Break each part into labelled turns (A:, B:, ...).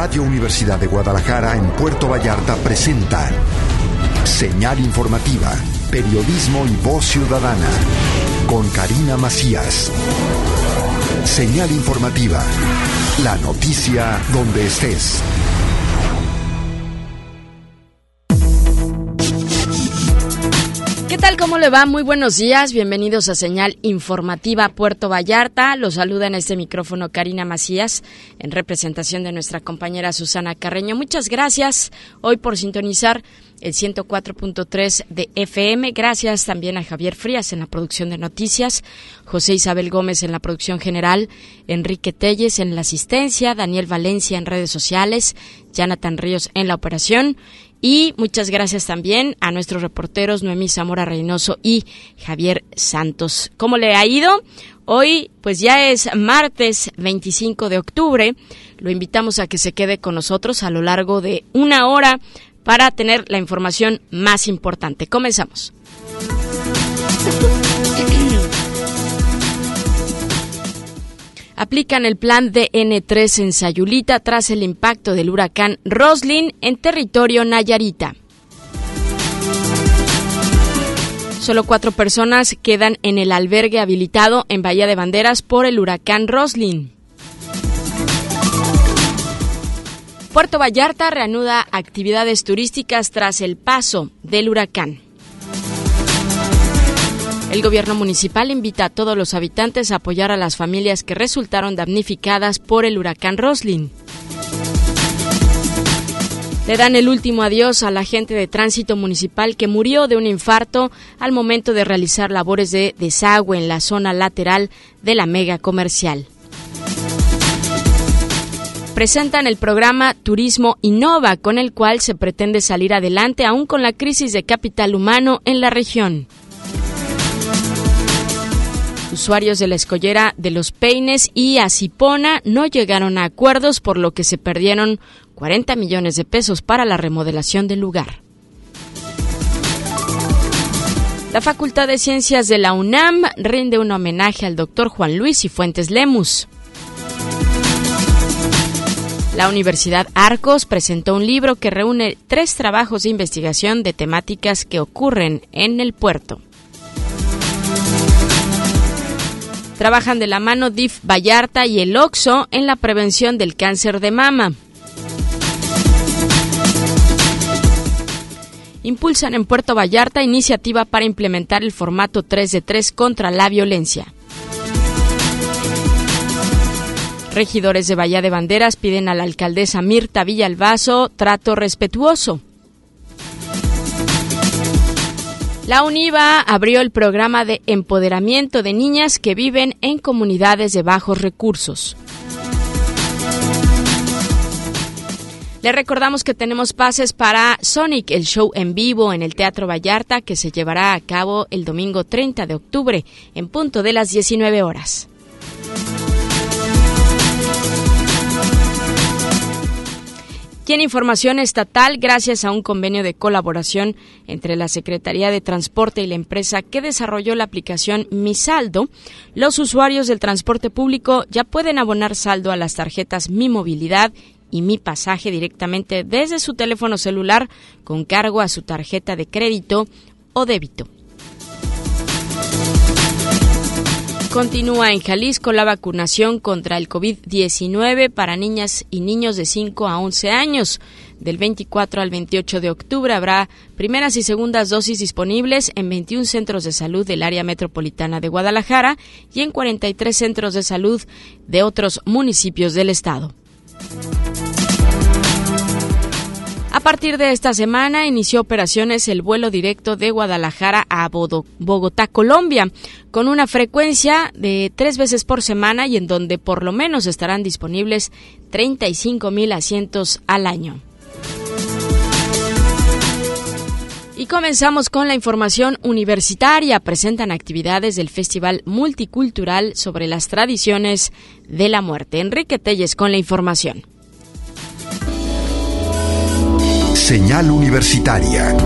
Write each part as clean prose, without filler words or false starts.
A: Radio Universidad de Guadalajara en Puerto Vallarta presenta Señal Informativa, Periodismo y Voz Ciudadana, con Karina Macías. Señal Informativa, la noticia donde estés.
B: ¿Qué tal? ¿Cómo le va? Muy buenos días. Bienvenidos a Señal Informativa Puerto Vallarta. Los saluda en este micrófono Karina Macías, en representación de nuestra compañera Susana Carreño. Muchas gracias hoy por sintonizar el 104.3 de FM. Gracias también a Javier Frías en la producción de noticias, José Isabel Gómez en la producción general, Enrique Telles en la asistencia, Daniel Valencia en redes sociales, Jonathan Ríos en la operación. Y muchas gracias también a nuestros reporteros Noemí Zamora Reynoso y Javier Santos. ¿Cómo le ha ido? Hoy pues ya es martes 25 de octubre. Lo invitamos a que se quede con nosotros a lo largo de una hora para tener la información más importante. Comenzamos. Aplican el plan DN3 en Sayulita tras el impacto del huracán Roslyn en territorio nayarita. Solo 4 personas quedan en el albergue habilitado en Bahía de Banderas por el huracán Roslyn. Puerto Vallarta reanuda actividades turísticas tras el paso del huracán. El gobierno municipal invita a todos los habitantes a apoyar a las familias que resultaron damnificadas por el huracán Roslyn. Le dan el último adiós al agente de tránsito municipal que murió de un infarto al momento de realizar labores de desagüe en la zona lateral de la mega comercial. Presentan el programa Turismo Innova, con el cual se pretende salir adelante aún con la crisis de capital humano en la región. Usuarios de la escollera de Los Peines y Acipona no llegaron a acuerdos, por lo que se perdieron 40 millones de pesos para la remodelación del lugar. La Facultad de Ciencias de la UNAM rinde un homenaje al doctor Juan Luis Cifuentes Lemus. La Universidad Arcos presentó un libro que reúne 3 trabajos de investigación de temáticas que ocurren en el puerto. Trabajan de la mano DIF Vallarta y el OXXO en la prevención del cáncer de mama. Impulsan en Puerto Vallarta iniciativa para implementar el formato 3-de-3 contra la violencia. Regidores de Bahía de Banderas piden a la alcaldesa Mirta Villalbazo trato respetuoso. La UNIVA abrió el programa de empoderamiento de niñas que viven en comunidades de bajos recursos. Le recordamos que tenemos pases para Sonic, el show en vivo en el Teatro Vallarta, que se llevará a cabo el domingo 30 de octubre, en punto de las 19 horas. Y en información estatal, gracias a un convenio de colaboración entre la Secretaría de Transporte y la empresa que desarrolló la aplicación Mi Saldo, los usuarios del transporte público ya pueden abonar saldo a las tarjetas Mi Movilidad y Mi Pasaje directamente desde su teléfono celular con cargo a su tarjeta de crédito o débito. Continúa en Jalisco la vacunación contra el COVID-19 para niñas y niños de 5 a 11 años. Del 24 al 28 de octubre habrá primeras y segundas dosis disponibles en 21 centros de salud del área metropolitana de Guadalajara y en 43 centros de salud de otros municipios del estado. A partir de esta semana inició operaciones el vuelo directo de Guadalajara a Bogotá, Colombia, con una frecuencia de 3 veces por semana y en donde por lo menos estarán disponibles 35,000 asientos al año. Y comenzamos con la información universitaria. Presentan actividades del Festival Multicultural sobre las tradiciones de la muerte. Enrique Telles con la información.
A: Señal Universitaria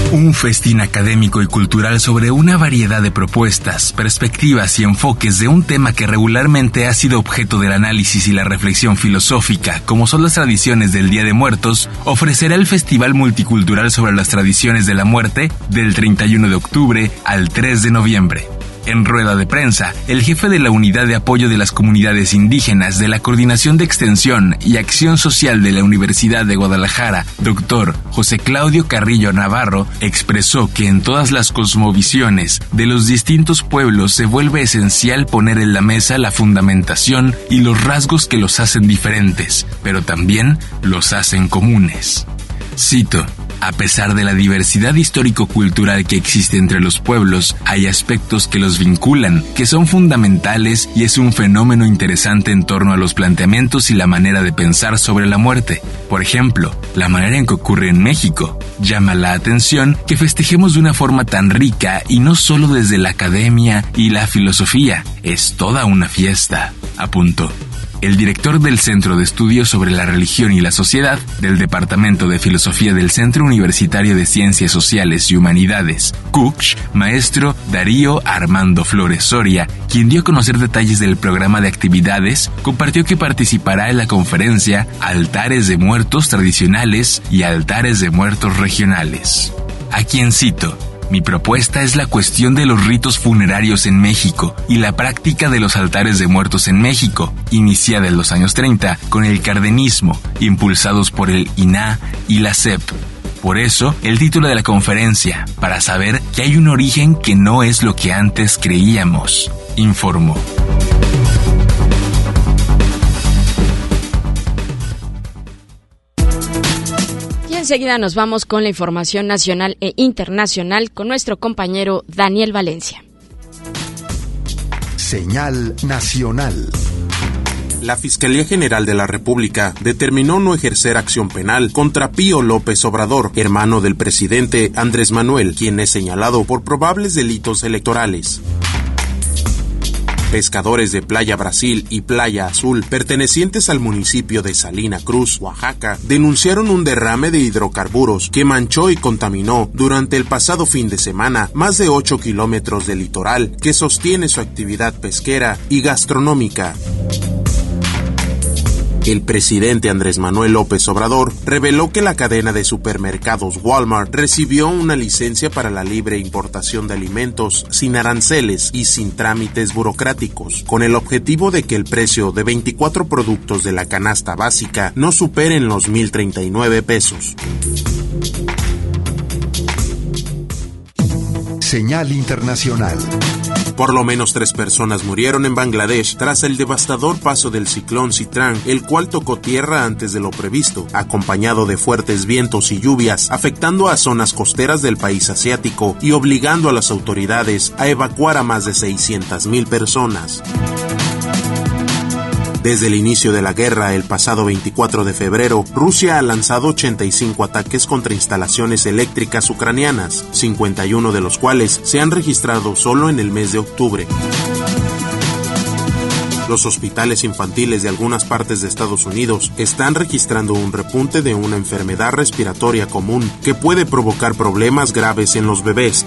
C: Un festín académico y cultural sobre una variedad de propuestas, perspectivas y enfoques de un tema que regularmente ha sido objeto del análisis y la reflexión filosófica, como son las tradiciones del Día de Muertos, ofrecerá el Festival Multicultural sobre las Tradiciones de la Muerte del 31 de octubre al 3 de noviembre. En rueda de prensa, el jefe de la Unidad de Apoyo de las Comunidades Indígenas de la Coordinación de Extensión y Acción Social de la Universidad de Guadalajara, Dr. José Claudio Carrillo Navarro, expresó que en todas las cosmovisiones de los distintos pueblos se vuelve esencial poner en la mesa la fundamentación y los rasgos que los hacen diferentes, pero también los hacen comunes. Cito: a pesar de la diversidad histórico-cultural que existe entre los pueblos, hay aspectos que los vinculan, que son fundamentales y es un fenómeno interesante en torno a los planteamientos y la manera de pensar sobre la muerte. Por ejemplo, la manera en que ocurre en México. Llama la atención que festejemos de una forma tan rica y no solo desde la academia y la filosofía. Es toda una fiesta, apuntó. El director del Centro de Estudios sobre la Religión y la Sociedad del Departamento de Filosofía del Centro Universitario de Ciencias Sociales y Humanidades, CUCH, maestro Darío Armando Flores Soria, quien dio a conocer detalles del programa de actividades, compartió que participará en la conferencia Altares de Muertos Tradicionales y Altares de Muertos Regionales. A quien cito: mi propuesta es la cuestión de los ritos funerarios en México y la práctica de los altares de muertos en México, iniciada en los años 30 con el cardenismo, impulsados por el INAH y la SEP. Por eso, el título de la conferencia, para saber que hay un origen que no es lo que antes creíamos, informó.
B: Enseguida nos vamos con la información nacional e internacional con nuestro compañero Daniel Valencia.
A: Señal nacional.
D: La Fiscalía General de la República determinó no ejercer acción penal contra Pío López Obrador, hermano del presidente Andrés Manuel, quien es señalado por probables delitos electorales. Pescadores de Playa Brasil y Playa Azul, pertenecientes al municipio de Salina Cruz, Oaxaca, denunciaron un derrame de hidrocarburos que manchó y contaminó durante el pasado fin de semana más de 8 kilómetros de litoral que sostiene su actividad pesquera y gastronómica. El presidente Andrés Manuel López Obrador reveló que la cadena de supermercados Walmart recibió una licencia para la libre importación de alimentos sin aranceles y sin trámites burocráticos, con el objetivo de que el precio de 24 productos de la canasta básica no superen los 1,039 pesos.
A: Señal internacional.
D: Por lo menos 3 personas murieron en Bangladesh tras el devastador paso del ciclón Sitrang, el cual tocó tierra antes de lo previsto, acompañado de fuertes vientos y lluvias, afectando a zonas costeras del país asiático y obligando a las autoridades a evacuar a más de 600,000 personas. Desde el inicio de la guerra, el pasado 24 de febrero, Rusia ha lanzado 85 ataques contra instalaciones eléctricas ucranianas, 51 de los cuales se han registrado solo en el mes de octubre. Los hospitales infantiles de algunas partes de Estados Unidos están registrando un repunte de una enfermedad respiratoria común que puede provocar problemas graves en los bebés.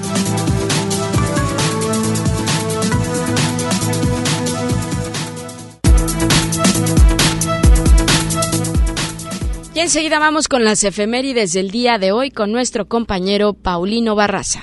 B: Y enseguida vamos con las efemérides del día de hoy con nuestro compañero Paulino Barraza.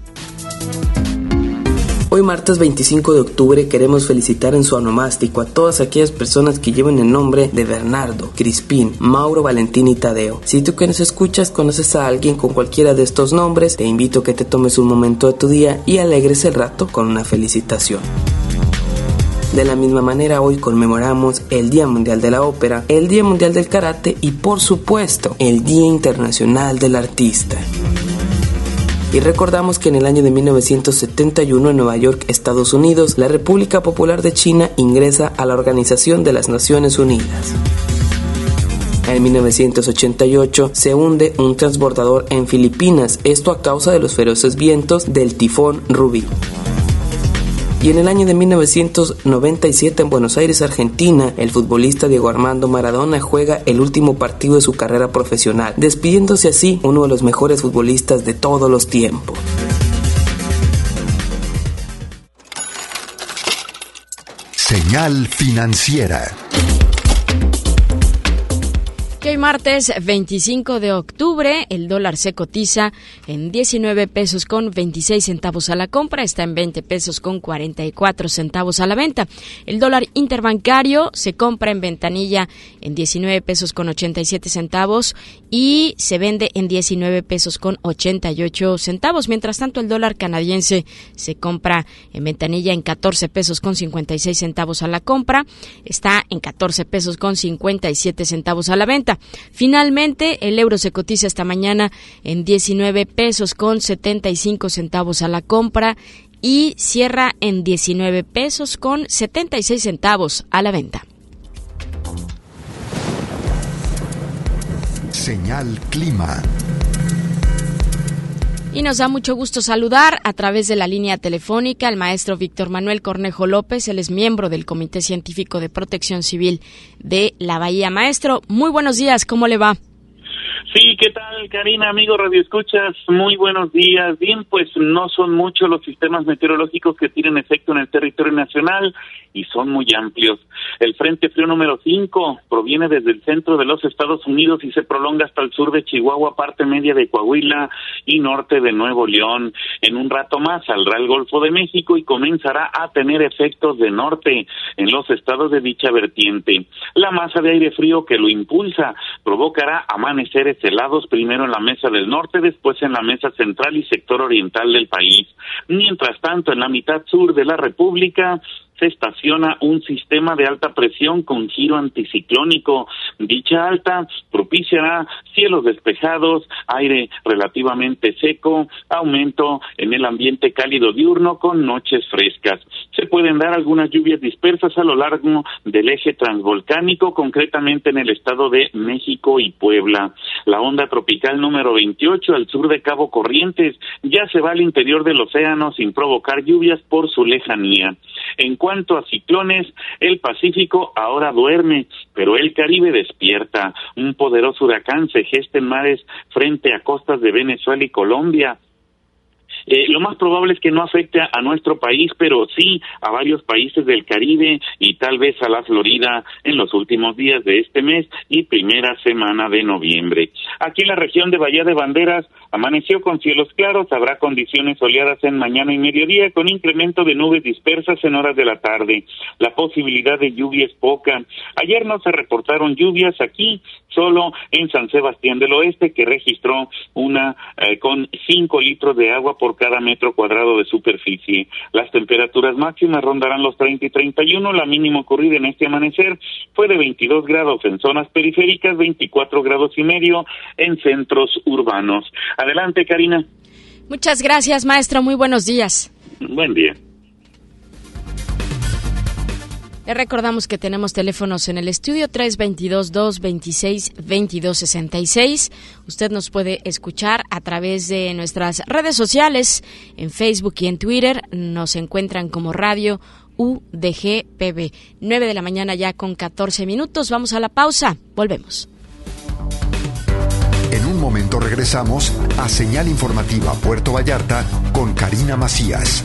E: Hoy martes 25 de octubre queremos felicitar en su onomástico a todas aquellas personas que lleven el nombre de Bernardo, Crispín, Mauro, Valentín y Tadeo. Si tú que nos escuchas conoces a alguien con cualquiera de estos nombres, te invito a que te tomes un momento de tu día y alegres el rato con una felicitación. De la misma manera, hoy conmemoramos el Día Mundial de la Ópera, el Día Mundial del Karate y, por supuesto, el Día Internacional del Artista. Y recordamos que en el año de 1971 en Nueva York, Estados Unidos, la República Popular de China ingresa a la Organización de las Naciones Unidas. En 1988 se hunde un transbordador en Filipinas, esto a causa de los feroces vientos del tifón Rubí. Y en el año de 1997 en Buenos Aires, Argentina, el futbolista Diego Armando Maradona juega el último partido de su carrera profesional, despidiéndose así uno de los mejores futbolistas de todos los tiempos.
A: Señal financiera.
B: Que hoy martes 25 de octubre el dólar se cotiza en 19 pesos con 26 centavos a la compra, está en 20 pesos con 44 centavos a la venta. El dólar interbancario se compra en ventanilla en 19 pesos con 87 centavos y se vende en 19 pesos con 88 centavos. Mientras tanto, el dólar canadiense se compra en ventanilla en 14 pesos con 56 centavos a la compra, está en 14 pesos con 57 centavos a la venta. Finalmente, el euro se cotiza esta mañana en 19 pesos con 75 centavos a la compra y cierra en 19 pesos con 76 centavos a la venta.
A: Señal Clima.
B: Y nos da mucho gusto saludar a través de la línea telefónica al maestro Víctor Manuel Cornejo López. Él es miembro del Comité Científico de Protección Civil de la Bahía. Maestro, muy buenos días, ¿cómo le va?
F: Sí, ¿qué tal, Karina, amigo Radio Escuchas? Muy buenos días. Bien, pues no son muchos los sistemas meteorológicos que tienen efecto en el territorio nacional y son muy amplios. El Frente Frío número 5 proviene desde el centro de los Estados Unidos y se prolonga hasta el sur de Chihuahua, parte media de Coahuila y norte de Nuevo León. En un rato más saldrá el Golfo de México y comenzará a tener efectos de norte en los estados de dicha vertiente. La masa de aire frío que lo impulsa provocará amaneceres helados primero en la mesa del norte, después en la mesa central y sector oriental del país. Mientras tanto, en la mitad sur de la República se estaciona un sistema de alta presión con giro anticiclónico. Dicha alta propiciará cielos despejados, aire relativamente seco, aumento en el ambiente cálido diurno con noches frescas. Se pueden dar algunas lluvias dispersas a lo largo del eje transvolcánico, concretamente en el estado de México y Puebla. La onda tropical número 28 al sur de Cabo Corrientes ya se va al interior del océano sin provocar lluvias por su lejanía. En cuanto a ciclones, el Pacífico ahora duerme, pero el Caribe despierta. Un poderoso huracán se gesta en mares frente a costas de Venezuela y Colombia. Lo más probable es que no afecte a nuestro país, pero sí a varios países del Caribe y tal vez a la Florida en los últimos días de este mes y primera semana de noviembre. Aquí en la región de Bahía de Banderas amaneció con cielos claros, habrá condiciones soleadas en mañana y mediodía con incremento de nubes dispersas en horas de la tarde. La posibilidad de lluvia es poca. Ayer no se reportaron lluvias aquí, solo en San Sebastián del Oeste, que registró una con 5 litros de agua por cada metro cuadrado de superficie. Las temperaturas máximas rondarán los 30 y 31, la mínima ocurrida en este amanecer fue de 22 grados en zonas periféricas, 24 grados y medio en centros urbanos. Adelante, Karina.
B: Muchas gracias, maestro, muy buenos días.
F: Buen día.
B: Le recordamos que tenemos teléfonos en el estudio 322-226-2266. Usted nos puede escuchar a través de nuestras redes sociales, en Facebook y en Twitter. Nos encuentran como Radio UDGPB. 9 de la mañana ya con 14 minutos. Vamos a la pausa. Volvemos.
A: En un momento regresamos a Señal Informativa Puerto Vallarta con Karina Macías.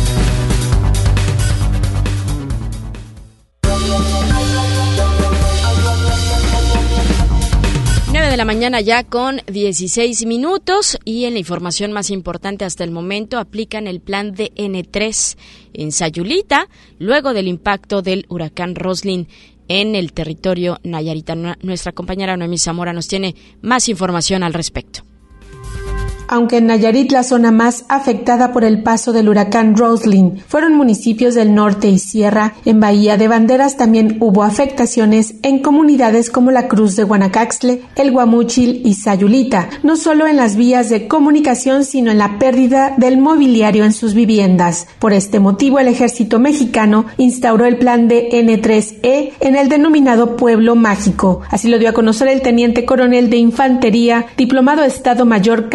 B: 9 de la mañana ya con 16 minutos y en la información más importante hasta el momento aplican el plan de N3 en Sayulita luego del impacto del huracán Roslyn en el territorio nayaritano. Nuestra compañera Noemí Zamora nos tiene más información al respecto.
G: Aunque en Nayarit la zona más afectada por el paso del huracán Roslyn fueron municipios del norte y sierra, en Bahía de Banderas también hubo afectaciones en comunidades como la Cruz de Guanacaxtle, El Guamúchil y Sayulita, no solo en las vías de comunicación sino en la pérdida del mobiliario en sus viviendas. Por este motivo el ejército mexicano instauró el plan de N3E en el denominado Pueblo Mágico. Así lo dio a conocer el teniente coronel de infantería, diplomado Estado Mayor Carlos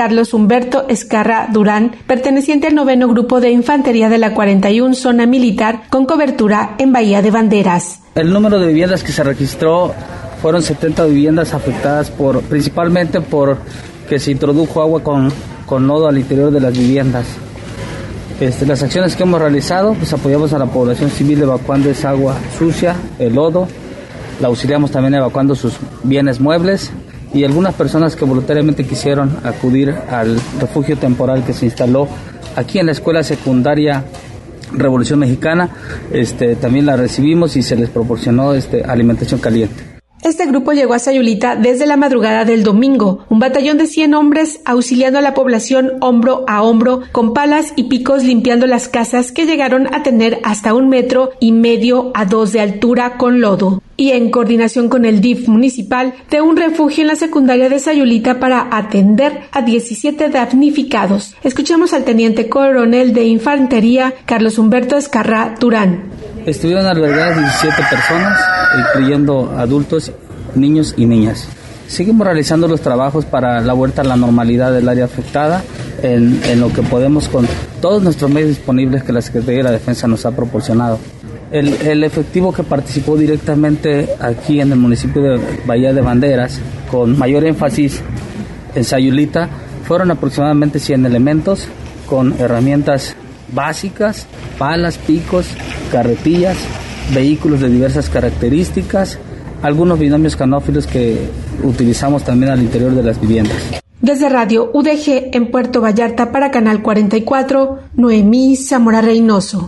G: Humberto Escarra Durán, perteneciente al 9º Grupo de Infantería de la 41 Zona Militar, con cobertura en Bahía de Banderas.
H: El número de viviendas que se registró fueron 70 viviendas afectadas principalmente por que se introdujo agua con lodo al interior de las viviendas. Las acciones que hemos realizado, pues apoyamos a la población civil evacuando esa agua sucia, el lodo, la auxiliamos también evacuando sus bienes muebles y algunas personas que voluntariamente quisieron acudir al refugio temporal que se instaló aquí en la Escuela Secundaria Revolución Mexicana, también la recibimos y se les proporcionó alimentación caliente.
G: Este grupo llegó a Sayulita desde la madrugada del domingo, un batallón de 100 hombres auxiliando a la población hombro a hombro, con palas y picos limpiando las casas que llegaron a tener hasta 1,5 metros a 2 de altura con lodo. Y en coordinación con el DIF municipal, de un refugio en la secundaria de Sayulita para atender a 17 damnificados. Escuchamos al teniente coronel de Infantería, Carlos Humberto Escarra Durán.
H: Estuvieron albergadas 17 personas, incluyendo adultos, niños y niñas. Seguimos realizando los trabajos para la vuelta a la normalidad del área afectada en lo que podemos con todos nuestros medios disponibles que la Secretaría de la Defensa nos ha proporcionado. El efectivo que participó directamente aquí en el municipio de Bahía de Banderas, con mayor énfasis en Sayulita, fueron aproximadamente 100 elementos con herramientas básicas, palas, picos, carretillas, vehículos de diversas características, algunos binomios canófilos que utilizamos también al interior de las viviendas.
G: Desde Radio UDG en Puerto Vallarta para Canal 44, Noemí Zamora Reynoso.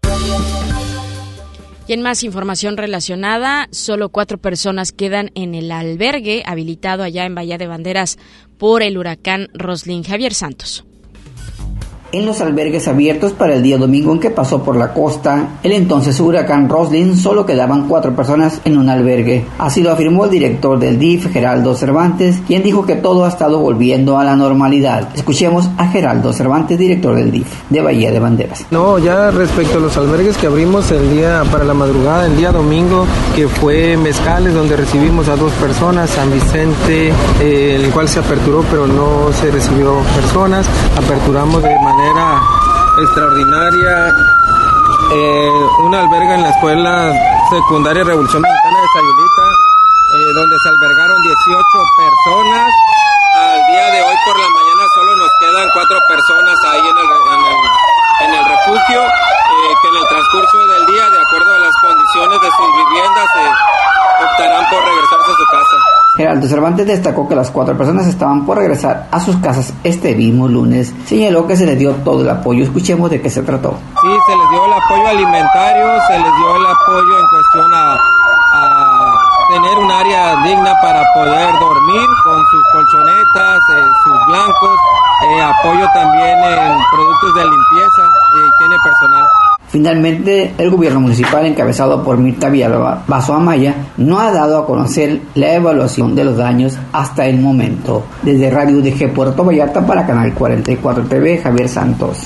B: Y en más información relacionada, solo 4 personas quedan en el albergue habilitado allá en Bahía de Banderas por el huracán Roslyn. Javier Santos.
I: En los albergues abiertos para el día domingo en que pasó por la costa, el entonces huracán Roslyn, solo quedaban 4 personas en un albergue. Así lo afirmó el director del DIF, Geraldo Cervantes, quien dijo que todo ha estado volviendo a la normalidad. Escuchemos a Geraldo Cervantes, director del DIF de Bahía de Banderas.
J: No, ya respecto a los albergues que abrimos el día para la madrugada, el día domingo, que fue Mezcales, donde recibimos a 2 personas, San Vicente, el cual se aperturó pero no se recibió personas, aperturamos de manera extraordinaria un albergue en la Escuela Secundaria Revolución Mexicana de Sayulita, donde se albergaron 18 personas. Al día de hoy por la mañana solo nos quedan 4 personas ahí en el refugio, que en el transcurso del día, de acuerdo a las condiciones de sus viviendas, optarán por regresarse a su casa.
I: Geraldo Cervantes destacó que las 4 personas estaban por regresar a sus casas este mismo lunes. Señaló que se les dio todo el apoyo. Escuchemos de qué se trató.
J: Sí, se les dio el apoyo alimentario, se les dio el apoyo en cuestión a tener un área digna para poder dormir con sus colchonetas, sus blancos, apoyo también en productos de limpieza e higiene personal.
I: Finalmente, el gobierno municipal, encabezado por Mirta Villalbazo Amaya, no ha dado a conocer la evaluación de los daños hasta el momento. Desde Radio UDG Puerto Vallarta para Canal 44 TV, Javier Santos.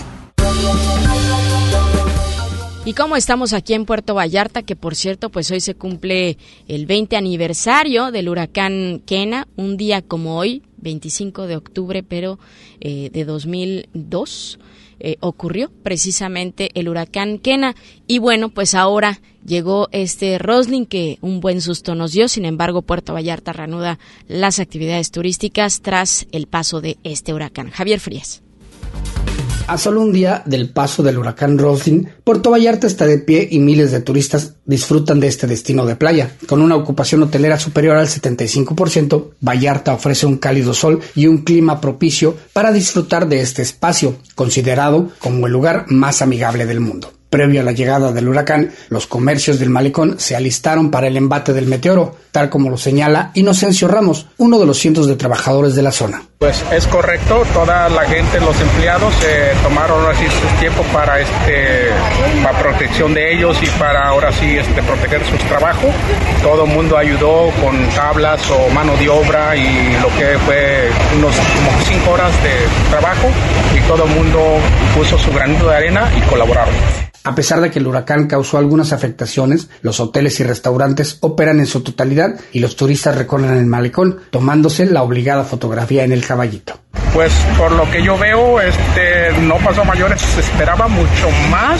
B: Y como estamos aquí en Puerto Vallarta, que por cierto, pues hoy se cumple el 20 aniversario del huracán Kena, un día como hoy, 25 de octubre, pero de 2002, ocurrió precisamente el huracán Kena. Y bueno, pues ahora llegó este Roslyn que un buen susto nos dio. Sin embargo, Puerto Vallarta reanuda las actividades turísticas tras el paso de este huracán. Javier Frías.
K: A solo un día del paso del huracán Roslyn, Puerto Vallarta está de pie y miles de turistas disfrutan de este destino de playa. Con una ocupación hotelera superior al 75%, Vallarta ofrece un cálido sol y un clima propicio para disfrutar de este espacio, considerado como el lugar más amigable del mundo. Previo a la llegada del huracán, los comercios del malecón se alistaron para el embate del meteoro, tal como lo señala Inocencio Ramos, uno de los cientos de trabajadores de la zona.
L: Pues es correcto, toda la gente, los empleados tomaron ahora sí su tiempo para protección de ellos y para ahora sí proteger sus trabajos. Todo el mundo ayudó con tablas o mano de obra y lo que fue unos como 5 horas de trabajo y todo el mundo puso su granito de arena y colaboraron.
K: A pesar de que el huracán causó algunas afectaciones, los hoteles y restaurantes operan en su totalidad y los turistas recorren el malecón, tomándose la obligada fotografía en el caballito.
L: Pues por lo que yo veo, no pasó a mayores, se esperaba mucho más,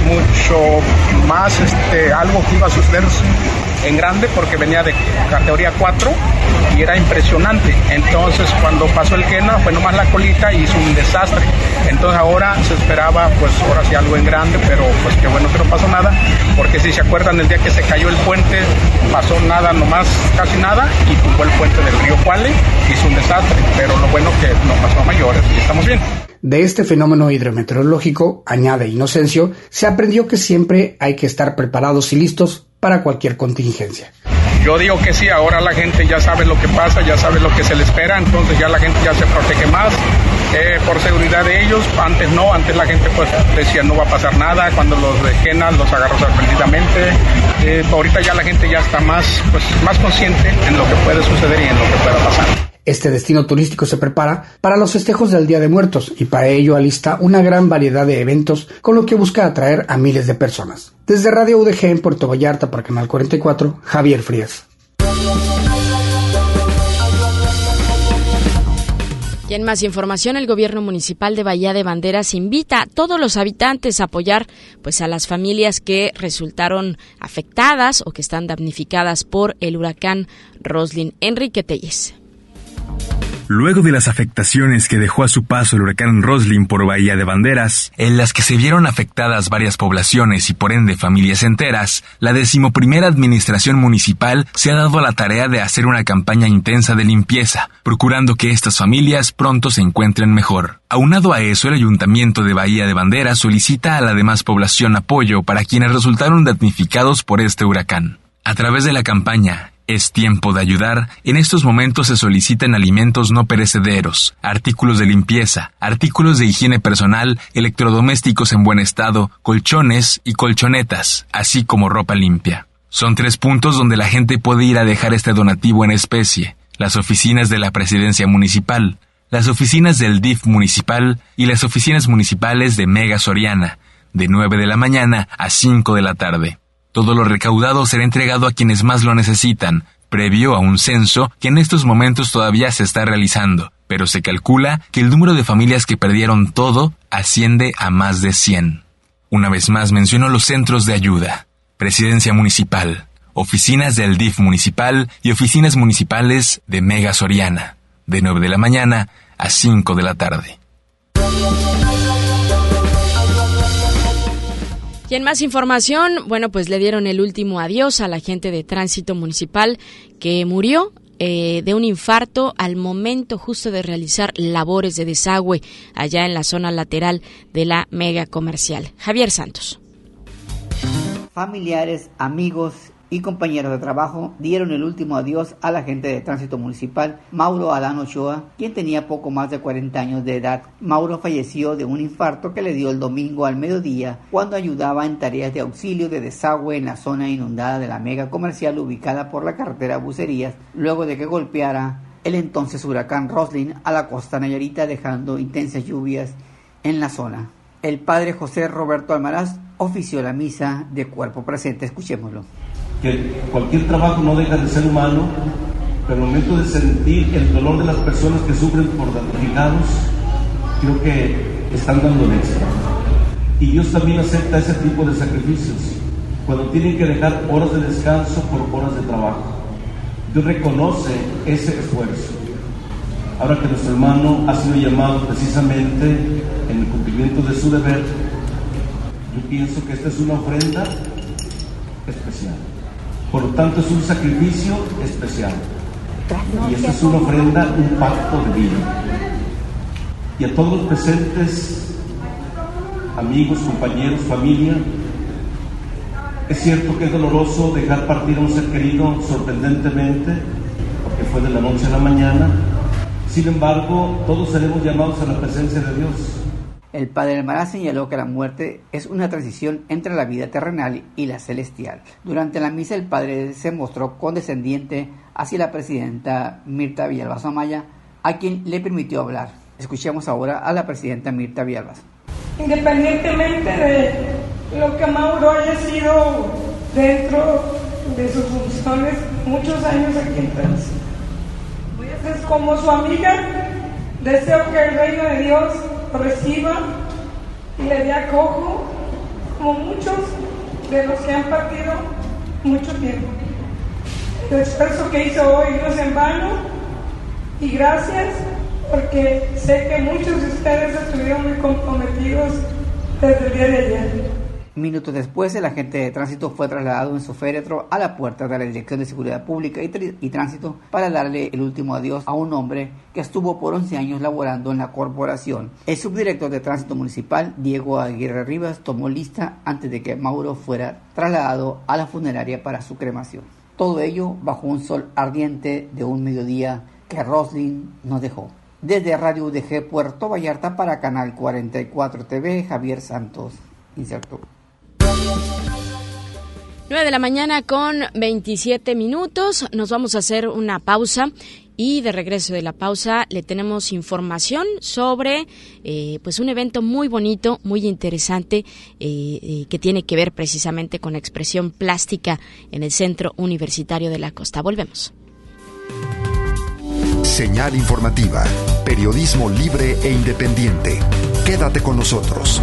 L: algo que iba a suceder en grande porque venía de categoría 4 y era impresionante. Entonces cuando pasó el Kena fue nomás la colita y hizo un desastre. Entonces ahora se esperaba pues ahora sí algo en grande, pero pues qué bueno que no pasó nada, porque si se acuerdan el día que se cayó el puente pasó nada, nomás casi nada, y tumbó el puente del río Cuale, hizo un desastre, pero lo bueno que no pasó a mayores y estamos bien.
K: De este fenómeno hidrometeorológico, añade Inocencio, se aprendió que siempre hay que estar preparados y listos para cualquier contingencia.
L: Yo digo que sí, ahora la gente ya sabe lo que pasa, ya sabe lo que se le espera, entonces ya la gente ya se protege más por seguridad de ellos. Antes no, antes la gente pues decía no va a pasar nada, cuando los de Kena los agarró sorprendidamente. Ahorita ya la gente ya está más consciente en lo que puede suceder y en lo que pueda pasar.
K: Este destino turístico se prepara para los festejos del Día de Muertos y para ello alista una gran variedad de eventos con lo que busca atraer a miles de personas. Desde Radio UDG en Puerto Vallarta para Canal 44, Javier Frías.
B: Y en más información, el gobierno municipal de Bahía de Banderas invita a todos los habitantes a apoyar pues a las familias que resultaron afectadas o que están damnificadas por el huracán Roslin. Enrique Telles.
C: Luego de las afectaciones que dejó a su paso el huracán Roslin por Bahía de Banderas, en las que se vieron afectadas varias poblaciones y por ende familias enteras, la 11ª Administración Municipal se ha dado a la tarea de hacer una campaña intensa de limpieza, procurando que estas familias pronto se encuentren mejor. Aunado a eso, el Ayuntamiento de Bahía de Banderas solicita a la demás población apoyo para quienes resultaron damnificados por este huracán. A través de la campaña Es tiempo de ayudar, en estos momentos se solicitan alimentos no perecederos, artículos de limpieza, artículos de higiene personal, electrodomésticos en buen estado, colchones y colchonetas, así como ropa limpia. Son 3 puntos donde la gente puede ir a dejar este donativo en especie: las oficinas de la Presidencia Municipal, las oficinas del DIF municipal y las oficinas municipales de Mega Soriana, de 9 de la mañana a 5 de la tarde. Todo lo recaudado será entregado a quienes más lo necesitan, previo a un censo que en estos momentos todavía se está realizando, pero se calcula que el número de familias que perdieron todo asciende a más de 100. Una vez más menciono los centros de ayuda: Presidencia Municipal, oficinas del DIF municipal y oficinas municipales de Mega Soriana, de 9 de la mañana a 5 de la tarde.
B: Y en más información, bueno, pues le dieron el último adiós al agente de tránsito municipal que murió de un infarto al momento justo de realizar labores de desagüe allá en la zona lateral de la mega comercial. Javier Santos.
I: Familiares, amigos y compañeros de trabajo dieron el último adiós al agente de tránsito municipal, Mauro Adán Ochoa, quien tenía poco más de 40 años de edad. Mauro falleció de un infarto que le dio el domingo al mediodía cuando ayudaba en tareas de auxilio de desagüe en la zona inundada de la mega comercial ubicada por la carretera Bucerías, luego de que golpeara el entonces huracán Roslin a la costa nayarita, dejando intensas lluvias en la zona. El padre José Roberto Almaraz ofició la misa de cuerpo presente. Escuchémoslo.
M: Que cualquier trabajo no deja de ser humano, pero al momento de sentir el dolor de las personas que sufren por damnificados, creo que están dando el éxito. Y Dios también acepta ese tipo de sacrificios, cuando tienen que dejar horas de descanso por horas de trabajo. Dios reconoce ese esfuerzo. Ahora que nuestro hermano ha sido llamado precisamente en el cumplimiento de su deber, yo pienso que esta es una ofrenda especial. Por lo tanto, es un sacrificio especial. Y esta es una ofrenda, un pacto de vida. Y a todos los presentes, amigos, compañeros, familia, es cierto que es doloroso dejar partir a un ser querido sorprendentemente, porque fue de la noche a la mañana. Sin embargo, todos seremos llamados a la presencia de Dios.
I: El padre Almaraz señaló que la muerte es una transición entre la vida terrenal y la celestial. Durante la misa, el padre se mostró condescendiente hacia la presidenta Mirta Villalbazo Amaya, a quien le permitió hablar. Escuchemos ahora a la presidenta Mirta Villalbazo.
N: Independientemente de lo que Mauro haya sido dentro de sus funciones, muchos años aquí en Tránsito, voy a ser como su amiga Deseo que el reino de Dios lo reciba y le dé acojo como muchos de los que han partido mucho tiempo. El esfuerzo que hizo hoy no es en vano y gracias porque sé que muchos de ustedes estuvieron muy comprometidos desde el día de ayer.
I: Minutos después, el agente de tránsito fue trasladado en su féretro a la puerta de la Dirección de Seguridad Pública y Tránsito para darle el último adiós a un hombre que estuvo por 11 años laborando en la corporación. El subdirector de Tránsito Municipal, Diego Aguirre Rivas, tomó lista antes de que Mauro fuera trasladado a la funeraria para su cremación. Todo ello bajo un sol ardiente de un mediodía que Roslin nos dejó. Desde Radio UDG Puerto Vallarta para Canal 44 TV, Javier Santos. Inserto.
B: 9 de la mañana con 27 minutos. Nos vamos a hacer una pausa y de regreso de la pausa le tenemos información sobre pues un evento muy bonito, muy interesante que tiene que ver precisamente con expresión plástica en el Centro Universitario de la Costa. Volvemos.
A: Señal informativa, periodismo libre e independiente. Quédate con nosotros.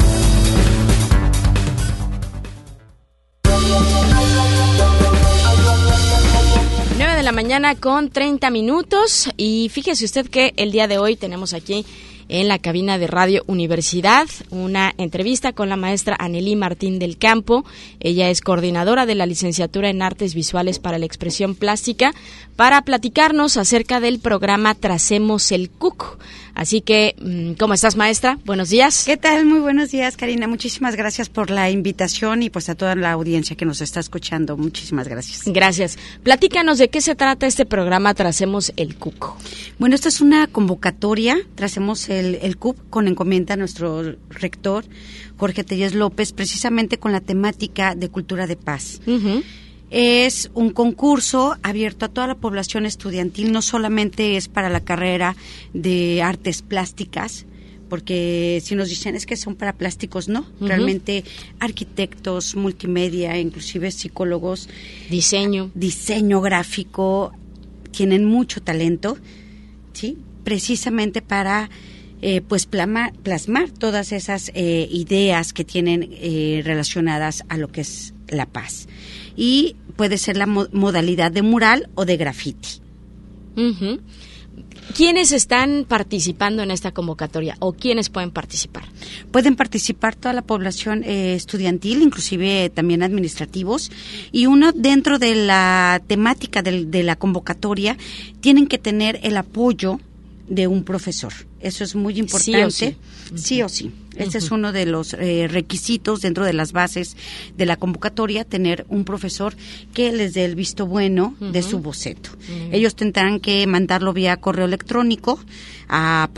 B: 9 de la mañana con 30 minutos y fíjese usted que el día de hoy tenemos aquí en la cabina de Radio Universidad una entrevista con la maestra Anelí Martín del Campo. Ella es coordinadora de la licenciatura en Artes Visuales para la Expresión Plástica para platicarnos acerca del programa Tracemos el CUC. Así que, ¿cómo estás, maestra? Buenos días.
O: ¿Qué tal? Muy buenos días, Karina. Muchísimas gracias por la invitación y pues a toda la audiencia que nos está escuchando. Muchísimas gracias.
B: Gracias. Platícanos de qué se trata este programa Tracemos el CUC.
O: Bueno, esta es una convocatoria, Tracemos el CUC, con encomienda a nuestro rector, Jorge Tellez López, precisamente con la temática de cultura de paz. Uh-huh. Es un concurso abierto a toda la población estudiantil, no solamente es para la carrera de artes plásticas, porque si nos dicen es que son para plásticos, no, realmente arquitectos, multimedia, inclusive psicólogos, diseño gráfico, tienen mucho talento, ¿sí? Precisamente para pues plasmar todas esas ideas que tienen relacionadas a lo que es la paz. Y puede ser la modalidad de mural o de graffiti.
B: Uh-huh. ¿Quiénes están participando en esta convocatoria o quiénes pueden participar?
O: Pueden participar toda la población estudiantil, inclusive también administrativos, y uno dentro de la temática de la convocatoria tienen que tener el apoyo de un profesor. Eso es muy importante. Sí o sí. Ese es uno de los requisitos dentro de las bases de la convocatoria, tener un profesor que les dé el visto bueno de su boceto. Ellos tendrán que mandarlo vía correo electrónico a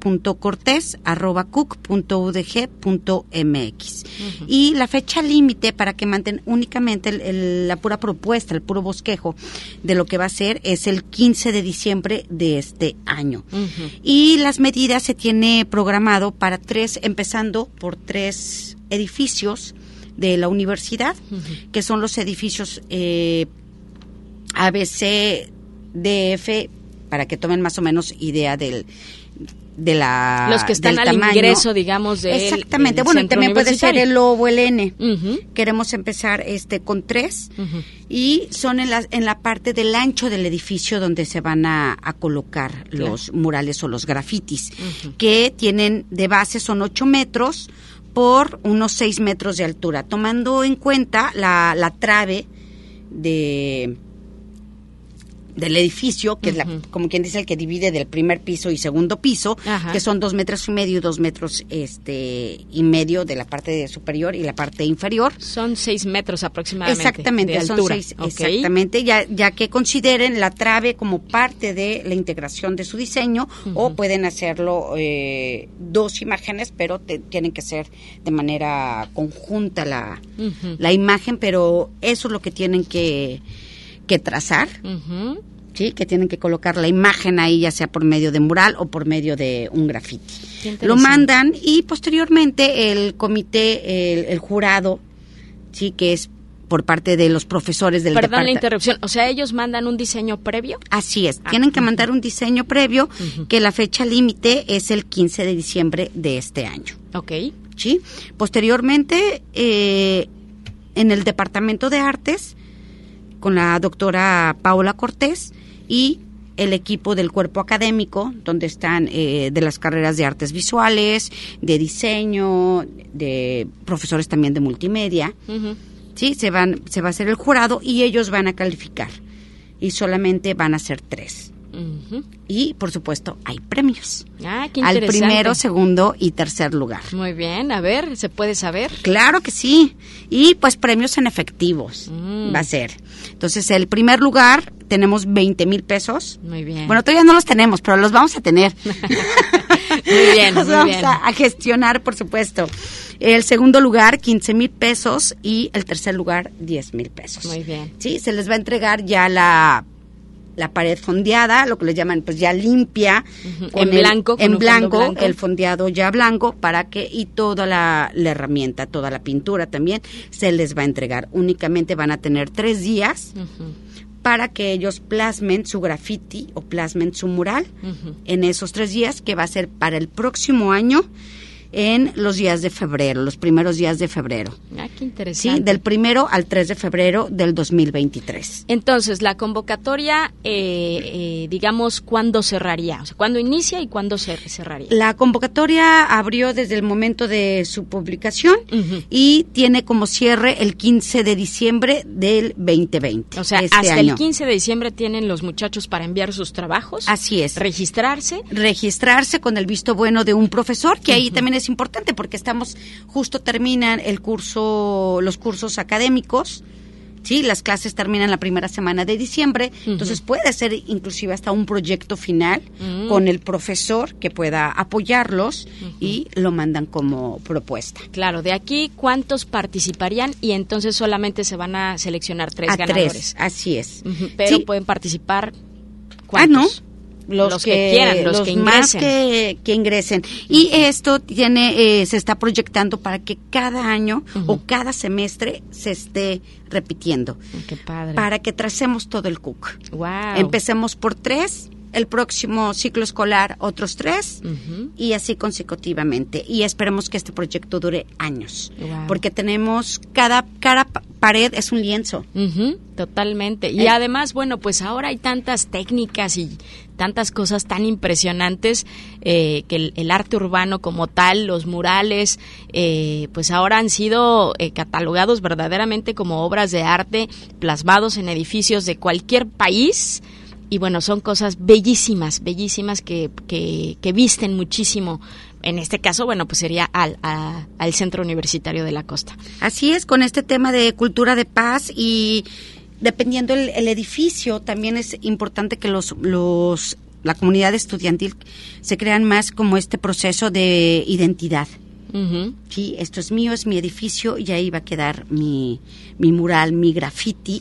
O: paola.cortes@cuc.udg.mx. Y la fecha límite para que manden únicamente la pura propuesta, el puro bosquejo de lo que va a ser es el 15 de diciembre de este año. Y las medidas se tiene programado para empezando por 3 edificios de la universidad, que son los edificios ABC, DF, para que tomen más o menos idea los que están al tamaño.
B: Ingreso, digamos, del
O: exactamente. Bueno, también puede ser el O o el N. Queremos empezar con 3 y son en la parte del ancho del edificio donde se van a colocar los murales o los grafitis, que tienen de base son 8 metros por unos 6 metros de altura, tomando en cuenta la trave del edificio, que es como quien dice el que divide del primer piso y segundo piso, que son 2 metros y medio y 2 metros y medio de la parte superior y la parte inferior.
B: Son 6 metros aproximadamente.
O: Exactamente,
B: de altura.
O: Son 6, exactamente, ya que consideren la trave como parte de la integración de su diseño, o pueden hacerlo 2 imágenes, pero tienen que ser de manera conjunta la imagen, pero eso es lo que tienen que trazar, ¿sí? Que tienen que colocar la imagen ahí, ya sea por medio de mural o por medio de un grafiti. Lo mandan y posteriormente el comité, el jurado, sí, que es por parte de los profesores del departamento.
B: Perdón la interrupción, o sea, ellos mandan un diseño previo.
O: Así es, tienen que mandar un diseño previo, que la fecha límite es el 15 de diciembre de este año.
B: Ok.
O: ¿Sí? Posteriormente, en el Departamento de Artes, con la doctora Paola Cortés y el equipo del cuerpo académico, donde están de las carreras de artes visuales, de diseño, de profesores también de multimedia, ¿sí? Se va a hacer el jurado y ellos van a calificar. Y solamente van a ser 3. Y, por supuesto, hay premios.
B: Ah, qué
O: al
B: interesante.
O: primero, segundo y tercer lugar.
B: Muy bien, a ver, ¿se puede saber?
O: Claro que sí. Y, pues, premios en efectivos va a ser. Entonces, el primer lugar tenemos 20,000 pesos.
B: Muy bien.
O: Bueno, todavía no los tenemos, pero los vamos a tener.
B: Muy bien,
O: los
B: muy
O: vamos
B: bien.
O: a gestionar, por supuesto. El segundo lugar, 15,000 pesos. Y el tercer lugar, 10,000 pesos.
B: Muy bien.
O: Sí, se les va a entregar ya la pared fondeada, lo que le llaman pues ya limpia,
B: en blanco,
O: en
B: con
O: blanco,
B: blanco,
O: el fondeado ya blanco, para que, y toda la herramienta, toda la pintura también se les va a entregar. Únicamente van a tener 3 días para que ellos plasmen su graffiti o plasmen su mural en esos 3 días, que va a ser para el próximo año, en los días de febrero, los primeros días de febrero.
B: Ah, qué interesante.
O: Sí, del 1 al 3 de febrero del 2023.
B: Entonces, la convocatoria, digamos, ¿cuándo cerraría? O sea, ¿cuándo inicia y cuándo cerraría?
O: La convocatoria abrió desde el momento de su publicación y tiene como cierre el 15 de diciembre del 2020.
B: O sea, hasta el 15 de diciembre tienen los muchachos para enviar sus trabajos.
O: Así es.
B: Registrarse
O: con el visto bueno de un profesor, que ahí también es importante porque terminan los cursos académicos, sí, las clases terminan la primera semana de diciembre, entonces puede ser inclusive hasta un proyecto final con el profesor que pueda apoyarlos y lo mandan como propuesta.
B: Claro, de aquí, ¿cuántos participarían? Y entonces solamente se van a seleccionar 3 ganadores.
O: 3, así es.
B: Pero
O: sí.
B: Pueden participar, ¿cuántos? Los que quieran, los que ingresen.
O: Más que ingresen. Y esto se está proyectando para que cada año o cada semestre se esté repitiendo.
B: Qué padre.
O: Para que tracemos todo el CUC.
B: Wow.
O: Empecemos por 3, el próximo ciclo escolar otros 3 y así consecutivamente. Y esperemos que este proyecto dure años. Wow. Porque tenemos, cada pared es un lienzo.
B: Totalmente. Y además, bueno, pues ahora hay tantas técnicas y tantas cosas tan impresionantes que el arte urbano como tal, los murales, pues ahora han sido catalogados verdaderamente como obras de arte plasmados en edificios de cualquier país. Y bueno, son cosas bellísimas que visten muchísimo. En este caso, bueno, pues sería al Centro Universitario de la Costa.
O: Así es, con este tema de cultura de paz y dependiendo el edificio, también es importante que la comunidad estudiantil se crean más como este proceso de identidad. Sí, esto es mío, es mi edificio y ahí va a quedar mi mural, mi graffiti.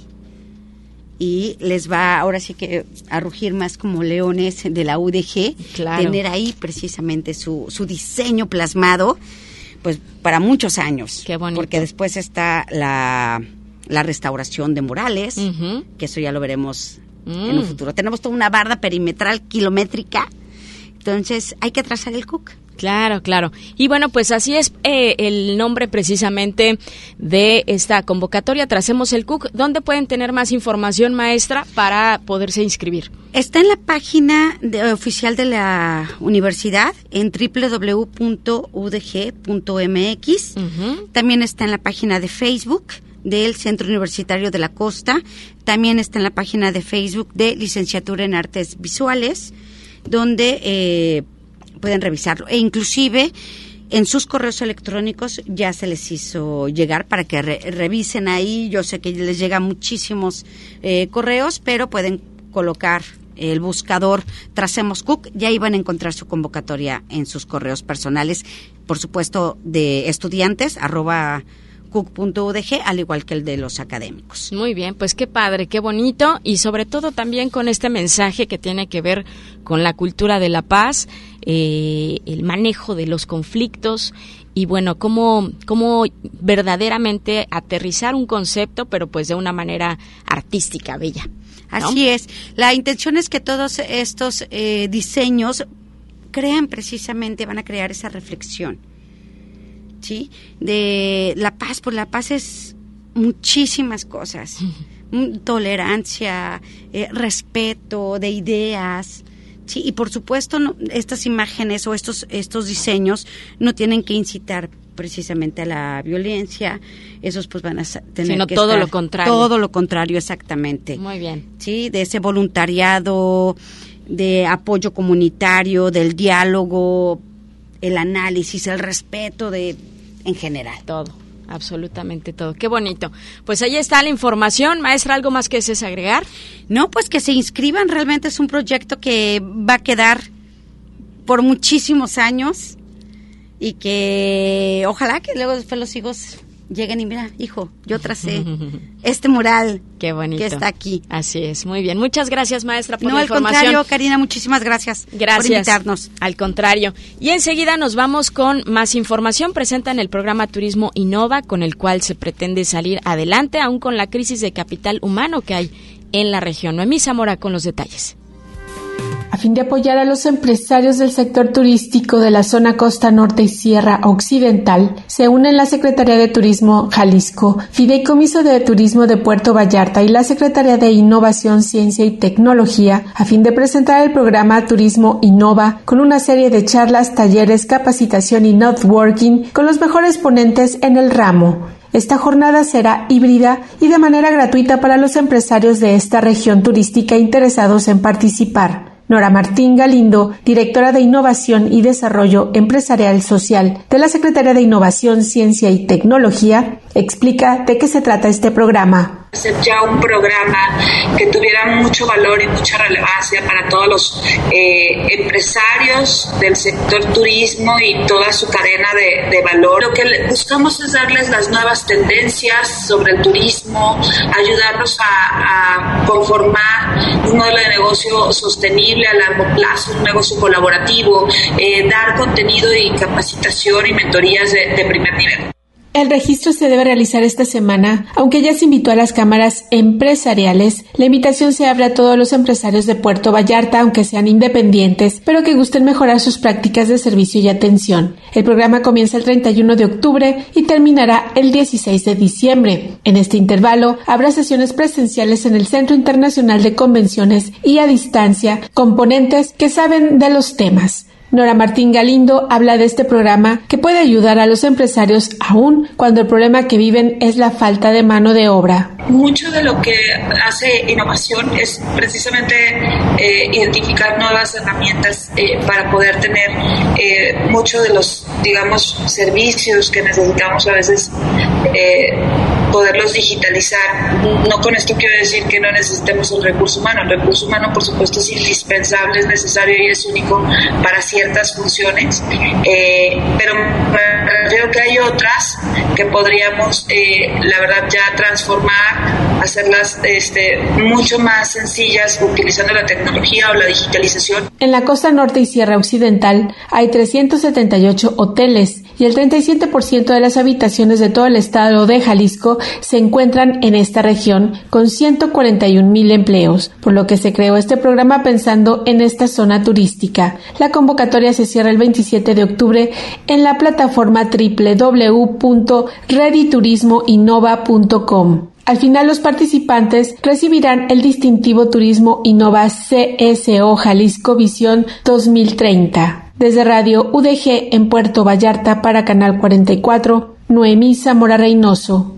O: Y les va ahora sí que a rugir más como leones de la UDG, tener ahí precisamente su diseño plasmado, pues para muchos años.
B: Qué bonito.
O: Porque después está la restauración de murales, que eso ya lo veremos en un futuro. Tenemos toda una barda perimetral kilométrica, entonces hay que trazar el CUC.
B: Claro, claro. Y bueno, pues así es el nombre precisamente de esta convocatoria. Tracemos el CUC. ¿Dónde pueden tener más información, maestra, para poderse inscribir?
O: Está en la página oficial de la universidad en www.udg.mx. También está en la página de Facebook del Centro Universitario de la Costa. También está en la página de Facebook de Licenciatura en Artes Visuales, donde pueden revisarlo. E inclusive en sus correos electrónicos ya se les hizo llegar para que revisen ahí. Yo sé que les llegan muchísimos correos, pero pueden colocar el buscador Tracemos CUC, ya iban a encontrar su convocatoria en sus correos personales, por supuesto de estudiantes, @cuc.udg, al igual que el de los académicos.
B: Muy bien, pues qué padre, qué bonito, y sobre todo también con este mensaje que tiene que ver con la cultura de la paz, el manejo de los conflictos y bueno, cómo verdaderamente aterrizar un concepto, pero pues de una manera artística, bella, ¿no?
O: Así es. La intención es que todos estos diseños van a crear esa reflexión, ¿sí? De la paz, pues la paz es muchísimas cosas. Tolerancia, respeto de ideas, sí, y por supuesto estas imágenes o estos diseños no tienen que incitar precisamente a la violencia, esos pues van a tener
B: sino
O: que
B: todo
O: estar,
B: lo contrario.
O: Todo lo contrario, exactamente.
B: Muy bien.
O: Sí, de ese voluntariado, de apoyo comunitario, del diálogo, el análisis, el respeto en general.
B: Todo. Absolutamente todo. Qué bonito. Pues ahí está la información. Maestra, ¿algo más que desees agregar?
O: No, pues que se inscriban. Realmente es un proyecto que va a quedar por muchísimos años y que ojalá que luego después los hijos lleguen y mira, hijo, yo tracé este mural.
B: Qué bonito.
O: Que está aquí.
B: Así es, muy bien. Muchas gracias, maestra, por la información.
O: No, al contrario, Karina, muchísimas gracias por invitarnos.
B: Al contrario. Y enseguida nos vamos con más información. Presentan el programa Turismo Innova, con el cual se pretende salir adelante, aún con la crisis de capital humano que hay en la región. Noemí Zamora con los detalles.
G: A fin de apoyar a los empresarios del sector turístico de la zona Costa Norte y Sierra Occidental, se unen la Secretaría de Turismo Jalisco, Fideicomiso de Turismo de Puerto Vallarta y la Secretaría de Innovación, Ciencia y Tecnología a fin de presentar el programa Turismo Innova con una serie de charlas, talleres, capacitación y networking con los mejores ponentes en el ramo. Esta jornada será híbrida y de manera gratuita para los empresarios de esta región turística interesados en participar. Nora Martín Galindo, directora de Innovación y Desarrollo Empresarial Social de la Secretaría de Innovación, Ciencia y Tecnología, explica de qué se trata este programa.
P: Ser ya un programa que tuviera mucho valor y mucha relevancia para todos los empresarios del sector turismo y toda su cadena de valor. Lo que buscamos es darles las nuevas tendencias sobre el turismo, ayudarnos a conformar un modelo de negocio sostenible a largo plazo, un negocio colaborativo, dar contenido y capacitación y mentorías de primer nivel.
G: El registro se debe realizar esta semana, aunque ya se invitó a las cámaras empresariales. La invitación se abre a todos los empresarios de Puerto Vallarta, aunque sean independientes, pero que gusten mejorar sus prácticas de servicio y atención. El programa comienza el 31 de octubre y terminará el 16 de diciembre. En este intervalo habrá sesiones presenciales en el Centro Internacional de Convenciones y a distancia, con ponentes que saben de los temas. Nora Martín Galindo habla de este programa que puede ayudar a los empresarios aún cuando el problema que viven es la falta de mano de obra.
P: Mucho de lo que hace innovación es precisamente identificar nuevas herramientas para poder tener muchos de los, digamos, servicios que necesitamos a veces poderlos digitalizar. No con esto quiero decir que no necesitemos el recurso humano. El recurso humano, por supuesto, es indispensable, es necesario y es único para ciertas funciones, pero me refiero que hay otras que podríamos, la verdad, ya transformar, hacerlas mucho más sencillas utilizando la tecnología o la digitalización.
G: En la Costa Norte y Sierra Occidental hay 378 hoteles y el 37% de las habitaciones de todo el estado de Jalisco se encuentran en esta región, con 141,000 empleos, por lo que se creó este programa pensando en esta zona turística. La convocatoria se cierra el 27 de octubre en la plataforma www.rediturismoinnova.com. Al final, los participantes recibirán el distintivo Turismo Innova CSO Jalisco Visión 2030. Desde Radio UDG en Puerto Vallarta para Canal 44, Noemí Zamora Reynoso.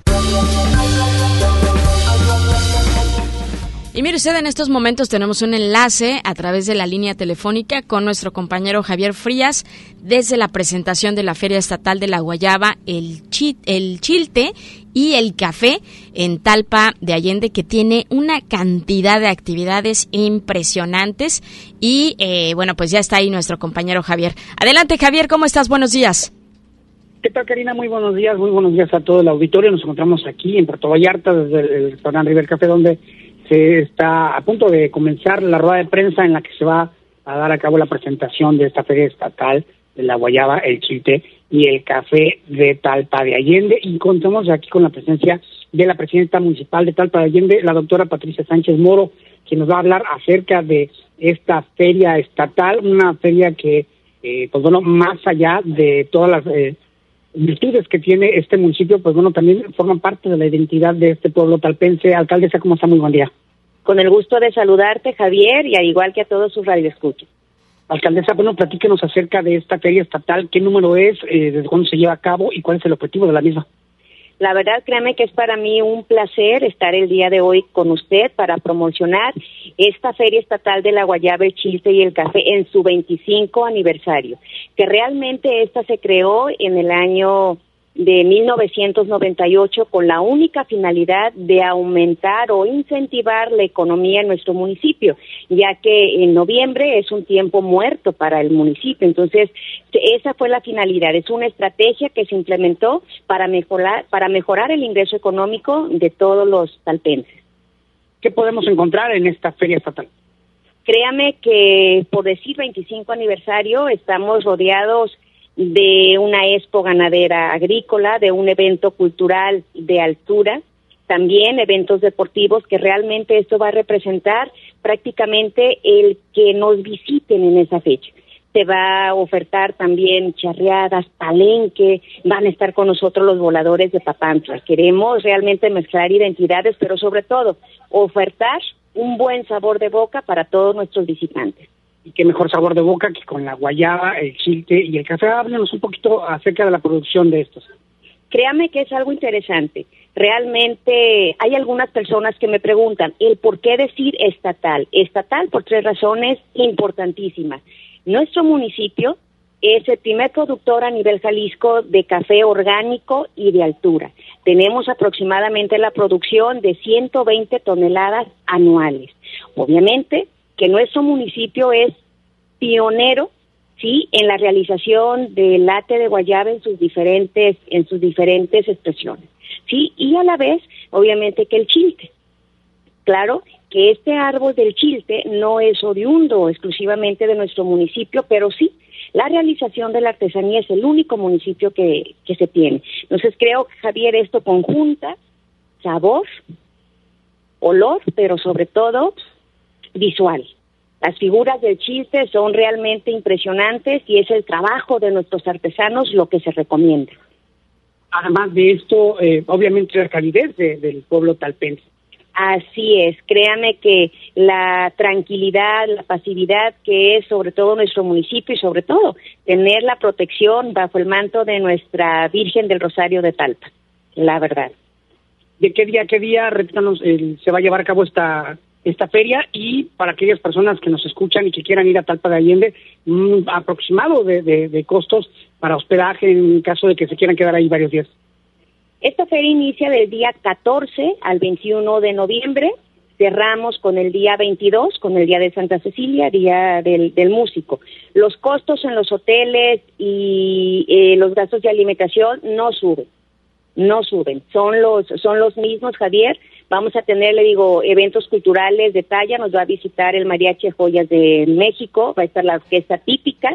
B: Y mire usted, en estos momentos tenemos un enlace a través de la línea telefónica con nuestro compañero Javier Frías desde la presentación de la Feria Estatal de la Guayaba, el Chilte y el Café en Talpa de Allende, que tiene una cantidad de actividades impresionantes. Y bueno, pues ya está ahí nuestro compañero Javier. Adelante, Javier, ¿cómo estás? Buenos días.
Q: ¿Qué tal, Karina? Muy buenos días a todo el auditorio. Nos encontramos aquí en Puerto Vallarta desde el restaurante River Café, donde se está a punto de comenzar la rueda de prensa en la que se va a dar a cabo la presentación de esta feria estatal de la Guayaba, el Chilte y el Café de Talpa de Allende. Y contamos aquí con la presencia de la presidenta municipal de Talpa de Allende, la doctora Patricia Sánchez Moro, que nos va a hablar acerca de esta feria estatal, una feria que, pues bueno, más allá de todas las virtudes que tiene este municipio, pues bueno, también forman parte de la identidad de este pueblo talpense. Alcaldesa, ¿cómo está? Muy buen día.
R: Con el gusto de saludarte, Javier, y al igual que a todos sus radioescuchas.
Q: Alcaldesa, bueno, platíquenos acerca de esta feria estatal, qué número es, desde cuándo se lleva a cabo y cuál es el objetivo de la misma.
R: La verdad, créame que es para mí un placer estar el día de hoy con usted para promocionar esta Feria Estatal de la Guayaba, el Chilte y el Café en su 25 aniversario, que realmente esta se creó en el año de 1998 con la única finalidad de aumentar o incentivar la economía en nuestro municipio, ya que en noviembre es un tiempo muerto para el municipio. Entonces, esa fue la finalidad. Es una estrategia que se implementó para mejorar el ingreso económico de todos los talpenses.
Q: ¿Qué podemos encontrar en esta feria estatal?
R: Créame que, por decir 25 aniversario, estamos rodeados de una expo ganadera agrícola, de un evento cultural de altura, también eventos deportivos, que realmente esto va a representar prácticamente el que nos visiten en esa fecha. Se va a ofertar también charreadas, palenque, van a estar con nosotros los voladores de Papantla. Queremos realmente mezclar identidades, pero sobre todo ofertar un buen sabor de boca para todos nuestros visitantes.
Q: Y qué mejor sabor de boca que con la guayaba, el chilte y el café. Háblenos un poquito acerca de la producción de estos.
R: Créame que es algo interesante. Realmente hay algunas personas que me preguntan el por qué decir estatal. Estatal por 3 razones importantísimas. Nuestro municipio es el primer productor a nivel Jalisco de café orgánico y de altura. Tenemos aproximadamente la producción de 120 toneladas anuales. Obviamente que nuestro municipio es pionero, sí, en la realización del latte de guayaba en sus diferentes expresiones, sí, y a la vez, obviamente, que el chilte. Claro que este árbol del chilte no es oriundo exclusivamente de nuestro municipio, pero sí, la realización de la artesanía es el único municipio que se tiene. Entonces creo, Javier, esto conjunta sabor, olor, pero sobre todo visual. Las figuras del chilte son realmente impresionantes y es el trabajo de nuestros artesanos lo que se recomienda.
Q: Además de esto, obviamente la calidez del pueblo talpense.
R: Así es, créame que la tranquilidad, la pasividad que es sobre todo nuestro municipio y sobre todo tener la protección bajo el manto de nuestra Virgen del Rosario de Talpa, la verdad.
Q: ¿De qué día, repítanos, se va a llevar a cabo esta feria? Y para aquellas personas que nos escuchan y que quieran ir a Talpa de Allende, un aproximado de costos para hospedaje en caso de que se quieran quedar ahí varios días.
R: Esta feria inicia del día 14 al 21 de noviembre, cerramos con el día 22, con el Día de Santa Cecilia, Día del Músico. Los costos en los hoteles y los gastos de alimentación no suben, son los mismos, Javier. Vamos a tener, le digo, eventos culturales de talla, nos va a visitar el Mariachi Joyas de México, va a estar la orquesta típica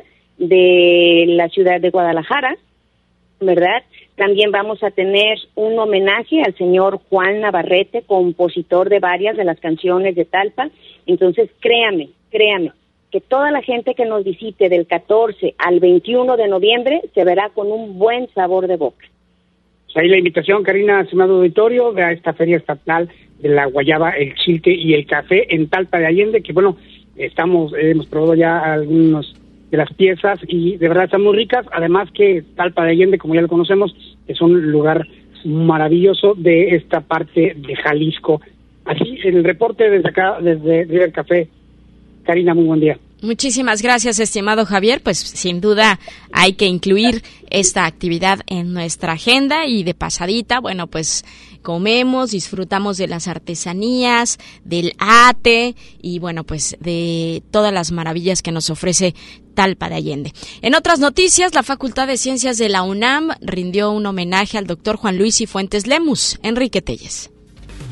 R: de la ciudad de Guadalajara, ¿verdad? También vamos a tener un homenaje al señor Juan Navarrete, compositor de varias de las canciones de Talpa. Entonces, créame, que toda la gente que nos visite del 14 al 21 de noviembre se verá con un buen sabor de boca.
Q: Ahí la invitación, Karina, estimado auditorio, a esta feria estatal de la guayaba, el chilte y el café en Talpa de Allende, que bueno, hemos probado ya algunos de las piezas y de verdad están muy ricas. Además que Talpa de Allende, como ya lo conocemos, es un lugar maravilloso de esta parte de Jalisco. Así, el reporte desde acá, desde River Café. Karina, muy buen día.
B: Muchísimas gracias, estimado Javier. Pues sin duda hay que incluir esta actividad en nuestra agenda y de pasadita, bueno, pues comemos, disfrutamos de las artesanías, del ate y bueno, pues de todas las maravillas que nos ofrece Talpa de Allende. En otras noticias, la Facultad de Ciencias de la UNAM rindió un homenaje al doctor Juan Luis Cifuentes Lemus. Enrique Telles.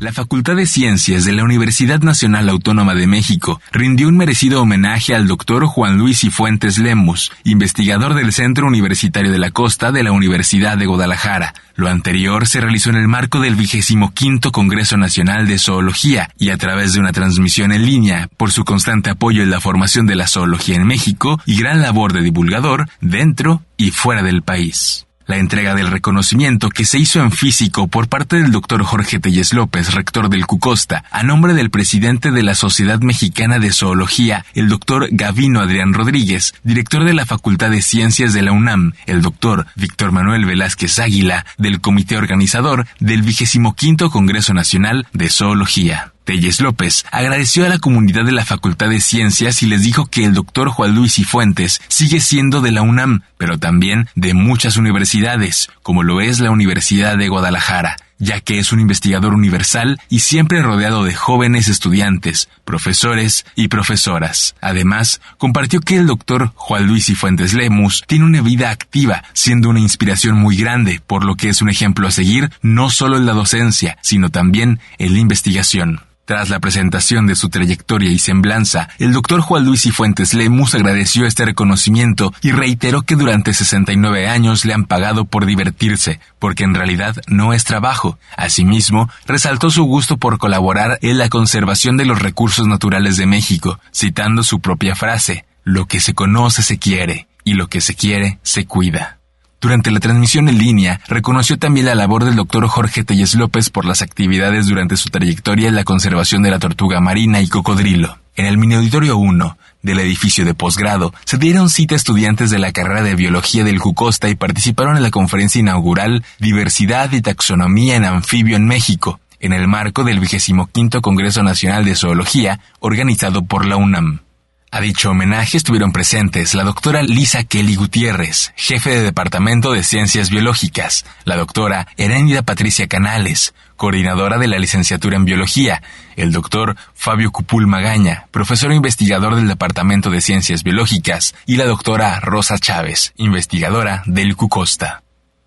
C: La Facultad de Ciencias de la Universidad Nacional Autónoma de México rindió un merecido homenaje al doctor Juan Luis Cifuentes Lemus, investigador del Centro Universitario de la Costa de la Universidad de Guadalajara. Lo anterior se realizó en el marco del 25º Congreso Nacional de Zoología y a través de una transmisión en línea, por su constante apoyo en la formación de la zoología en México y gran labor de divulgador dentro y fuera del país. La entrega del reconocimiento que se hizo en físico por parte del doctor Jorge Tellez López, rector del CUCOSTA, a nombre del presidente de la Sociedad Mexicana de Zoología, el doctor Gavino Adrián Rodríguez, director de la Facultad de Ciencias de la UNAM, el doctor Víctor Manuel Velázquez Águila, del comité organizador del 25º Congreso Nacional de Zoología. Tellez López agradeció a la comunidad de la Facultad de Ciencias y les dijo que el doctor Juan Luis Cifuentes sigue siendo de la UNAM, pero también de muchas universidades, como lo es la Universidad de Guadalajara, ya que es un investigador universal y siempre rodeado de jóvenes estudiantes, profesores y profesoras. Además, compartió que el doctor Juan Luis Cifuentes Lemus tiene una vida activa, siendo una inspiración muy grande, por lo que es un ejemplo a seguir no solo en la docencia, sino también en la investigación. Tras la presentación de su trayectoria y semblanza, el doctor Juan Luis Cifuentes Lemus agradeció este reconocimiento y reiteró que durante 69 años le han pagado por divertirse, porque en realidad no es trabajo. Asimismo, resaltó su gusto por colaborar en la conservación de los recursos naturales de México, citando su propia frase: "Lo que se conoce se quiere, y lo que se quiere se cuida". Durante la transmisión en línea, reconoció también la labor del doctor Jorge Tellez López por las actividades durante su trayectoria en la conservación de la tortuga marina y cocodrilo. En el mini auditorio 1 del edificio de posgrado se dieron cita a estudiantes de la carrera de biología del CUCOSTA y participaron en la conferencia inaugural Diversidad y Taxonomía en Anfibio en México, en el marco del 25º Congreso Nacional de Zoología, organizado por la UNAM. A dicho homenaje estuvieron presentes la doctora Lisa Kelly Gutiérrez, jefe de Departamento de Ciencias Biológicas, la doctora Heréndida Patricia Canales, coordinadora de la licenciatura en Biología, el doctor Fabio Cupul Magaña, profesor investigador del Departamento de Ciencias Biológicas, y la doctora Rosa Chávez, investigadora del CUCOSTA.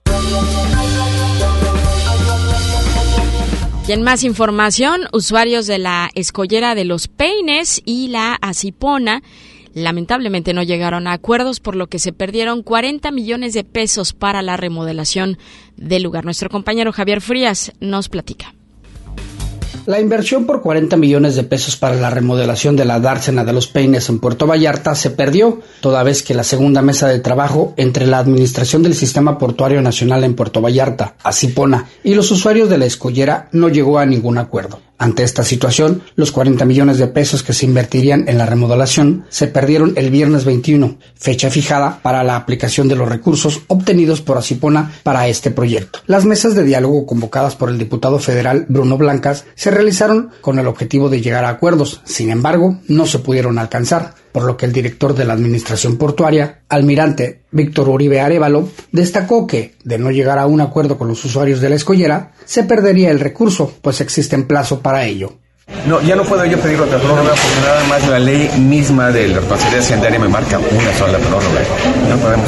B: Y en más información, usuarios de la escollera de Los Peines y la Asipona lamentablemente no llegaron a acuerdos, por lo que se perdieron 40 millones de pesos para la remodelación del lugar. Nuestro compañero Javier Frías nos platica.
K: La inversión por 40 millones de pesos para la remodelación de la dársena de Los Peines en Puerto Vallarta se perdió, toda vez que la segunda mesa de trabajo entre la Administración del Sistema Portuario Nacional en Puerto Vallarta, Asipona, y los usuarios de la escollera no llegó a ningún acuerdo. Ante esta situación, los 40 millones de pesos que se invertirían en la remodelación se perdieron el viernes 21, fecha fijada para la aplicación de los recursos obtenidos por Asipona para este proyecto. Las mesas de diálogo convocadas por el diputado federal Bruno Blancas se realizaron con el objetivo de llegar a acuerdos, sin embargo, no se pudieron alcanzar, por lo que el director de la Administración Portuaria, almirante Víctor Uribe Arévalo, destacó que, de no llegar a un acuerdo con los usuarios de la escollera, se perdería el recurso, pues existe en plazo para ello.
S: No, ya no puedo yo pedir otra prórroga porque nada más la ley misma de la responsabilidad hacendaria me marca una sola prórroga. No podemos.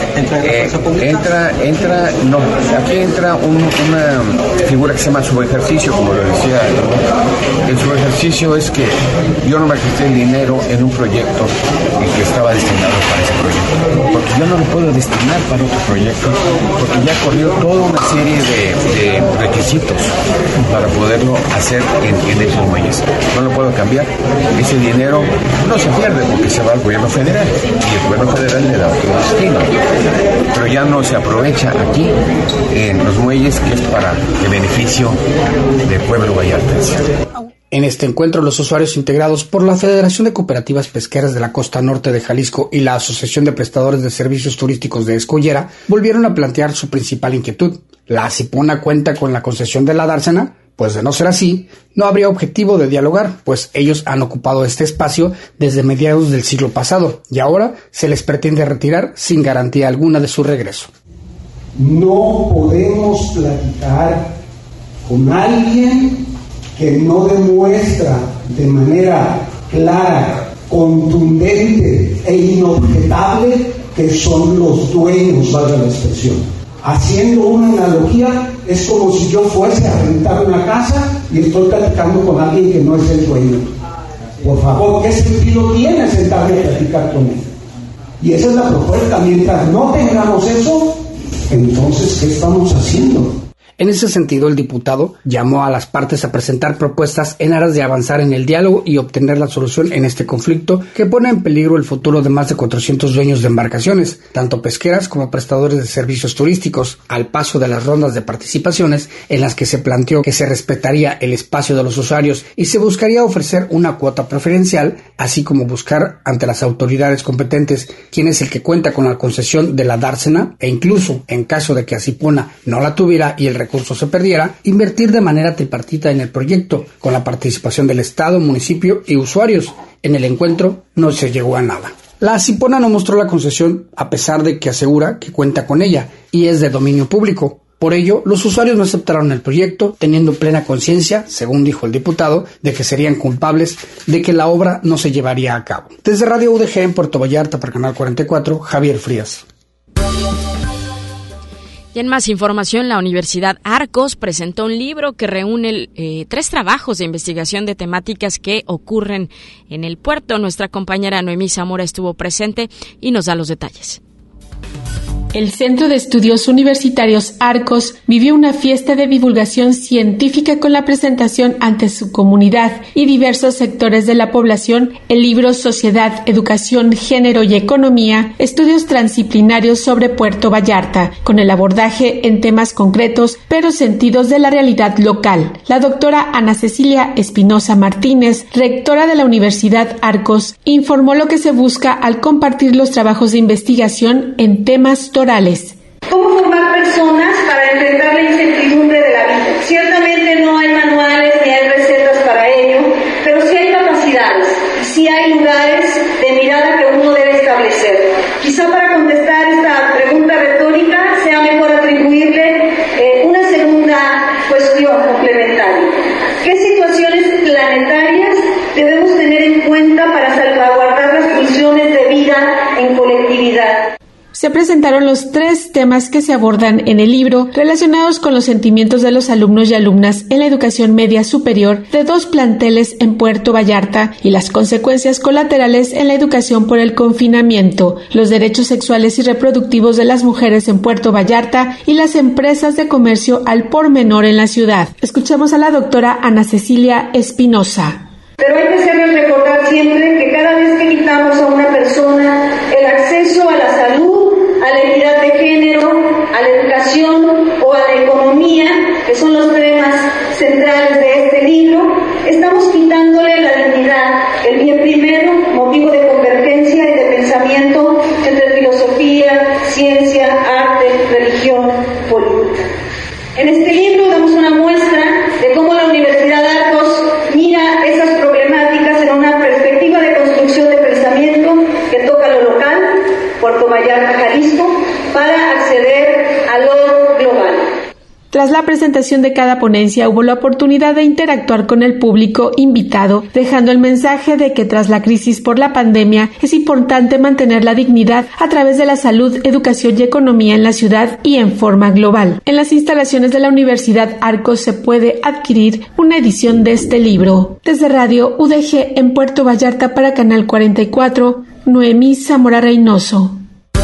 S: Aquí entra una figura que se llama subejercicio, como lo decía. El subejercicio es que yo no me gasté el dinero en un proyecto que estaba destinado para ese proyecto, porque yo no lo puedo destinar para otro proyecto, porque ya corrió toda una serie de requisitos para poderlo hacer en esos muelles. No lo puedo cambiar. Ese dinero no se pierde porque se va al gobierno federal y el gobierno federal le da otro destino, pero ya no se aprovecha aquí en los muelles, que es para el beneficio del pueblo vallartense.
K: En este encuentro, los usuarios integrados por la Federación de Cooperativas Pesqueras de la Costa Norte de Jalisco y la Asociación de Prestadores de Servicios Turísticos de Escollera volvieron a plantear su principal inquietud. ¿La Asipona cuenta con la concesión de la dársena? Pues de no ser así, no habría objetivo de dialogar, pues ellos han ocupado este espacio desde mediados del siglo pasado y ahora se les pretende retirar sin garantía alguna de su regreso.
T: No podemos platicar con alguien que no demuestra de manera clara, contundente e inobjetable que son los dueños, valga la expresión. Haciendo una analogía, Es como si yo fuese a rentar una casa y estoy platicando con alguien que no es el dueño. Por favor, ¿qué sentido tiene sentarme a platicar con él? Y esa es la propuesta. Mientras no tengamos eso, entonces, ¿qué estamos haciendo?
K: En ese sentido, el diputado llamó a las partes a presentar propuestas en aras de avanzar en el diálogo y obtener la solución en este conflicto que pone en peligro el futuro de más de 400 dueños de embarcaciones, tanto pesqueras como prestadores de servicios turísticos, al paso de las rondas de participaciones en las que se planteó que se respetaría el espacio de los usuarios y se buscaría ofrecer una cuota preferencial, así como buscar ante las autoridades competentes quién es el que cuenta con la concesión de la dársena e incluso, en caso de que Asipona no la tuviera y el recurso se perdiera, invertir de manera tripartita en el proyecto, con la participación del Estado, municipio y usuarios. En el encuentro no se llegó a nada. La Asipona no mostró la concesión a pesar de que asegura que cuenta con ella y es de dominio público. Por ello, los usuarios no aceptaron el proyecto, teniendo plena conciencia, según dijo el diputado, de que serían culpables de que la obra no se llevaría a cabo. Desde Radio UDG en Puerto Vallarta para Canal 44, Javier Frías.
B: Y en más información, la Universidad Arcos presentó un libro que reúne 3 trabajos de investigación de temáticas que ocurren en el puerto. Nuestra compañera Noemí Zamora estuvo presente y nos da los detalles.
G: El Centro de Estudios Universitarios Arcos vivió una fiesta de divulgación científica con la presentación ante su comunidad y diversos sectores de la población el libro Sociedad, Educación, Género y Economía, estudios transdisciplinarios sobre Puerto Vallarta, con el abordaje en temas concretos pero sentidos de la realidad local. La doctora Ana Cecilia Espinosa Martínez, rectora de la Universidad Arcos, informó lo que se busca al compartir los trabajos de investigación en temas torales.
U: ¿Cómo formar personas para enfrentar la incertidumbre de la vida? Ciertamente no hay manuales ni hay recetas para ello, pero sí hay capacidades, sí hay lugares de mirada que uno debe establecer. Quizá para contestar esta pregunta retórica sea mejor atribuirle una segunda cuestión complementaria. ¿Qué situaciones planetarias debemos tener en cuenta para salvaguardar las funciones de vida en colectividad?
G: Se presentaron los 3 temas que se abordan en el libro relacionados con los sentimientos de los alumnos y alumnas en la educación media superior de 2 planteles en Puerto Vallarta y las consecuencias colaterales en la educación por el confinamiento, los derechos sexuales y reproductivos de las mujeres en Puerto Vallarta y las empresas de comercio al por menor en la ciudad. Escuchemos a la doctora Ana Cecilia Espinosa.
U: Pero hay que hacerles recordar siempre que cada vez que quitamos a una persona el acceso a la salud, a la equidad de género, a la educación o a la economía, que son los temas centrales de este libro, estamos quitándole la dignidad, el bien primero, motivo de convergencia y de pensamiento entre filosofía, ciencia, arte, religión, política. En este libro damos una muestra de cómo la Universidad Arcos mira esas problemáticas en una perspectiva de construcción de pensamiento que toca lo local, Puerto Vallarta, Jalisco, para acceder a lo global.
G: Tras la presentación de cada ponencia hubo la oportunidad de interactuar con el público invitado, dejando el mensaje de que tras la crisis por la pandemia es importante mantener la dignidad a través de la salud, educación y economía en la ciudad y en forma global. En las instalaciones de la Universidad Arcos se puede adquirir una edición de este libro. Desde Radio UDG en Puerto Vallarta para Canal 44, Noemí Zamora Reynoso.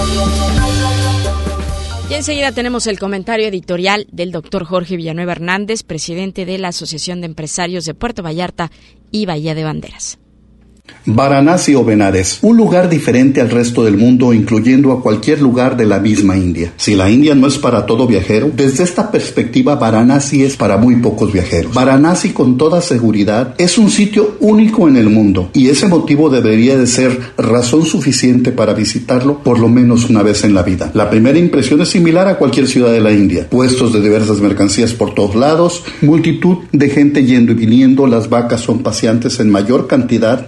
B: Y enseguida tenemos el comentario editorial del doctor Jorge Villanueva Hernández, presidente de la Asociación de Empresarios de Puerto Vallarta y Bahía de Banderas.
V: Varanasi o Benares, un lugar diferente al resto del mundo, incluyendo a cualquier lugar de la misma India. Si la India no es para todo viajero, desde esta perspectiva Varanasi es para muy pocos viajeros. Varanasi con toda seguridad es un sitio único en el mundo y ese motivo debería de ser razón suficiente para visitarlo por lo menos una vez en la vida. La primera impresión es similar a cualquier ciudad de la India. Puestos de diversas mercancías por todos lados, multitud de gente yendo y viniendo, las vacas son paseantes en mayor cantidad que en otros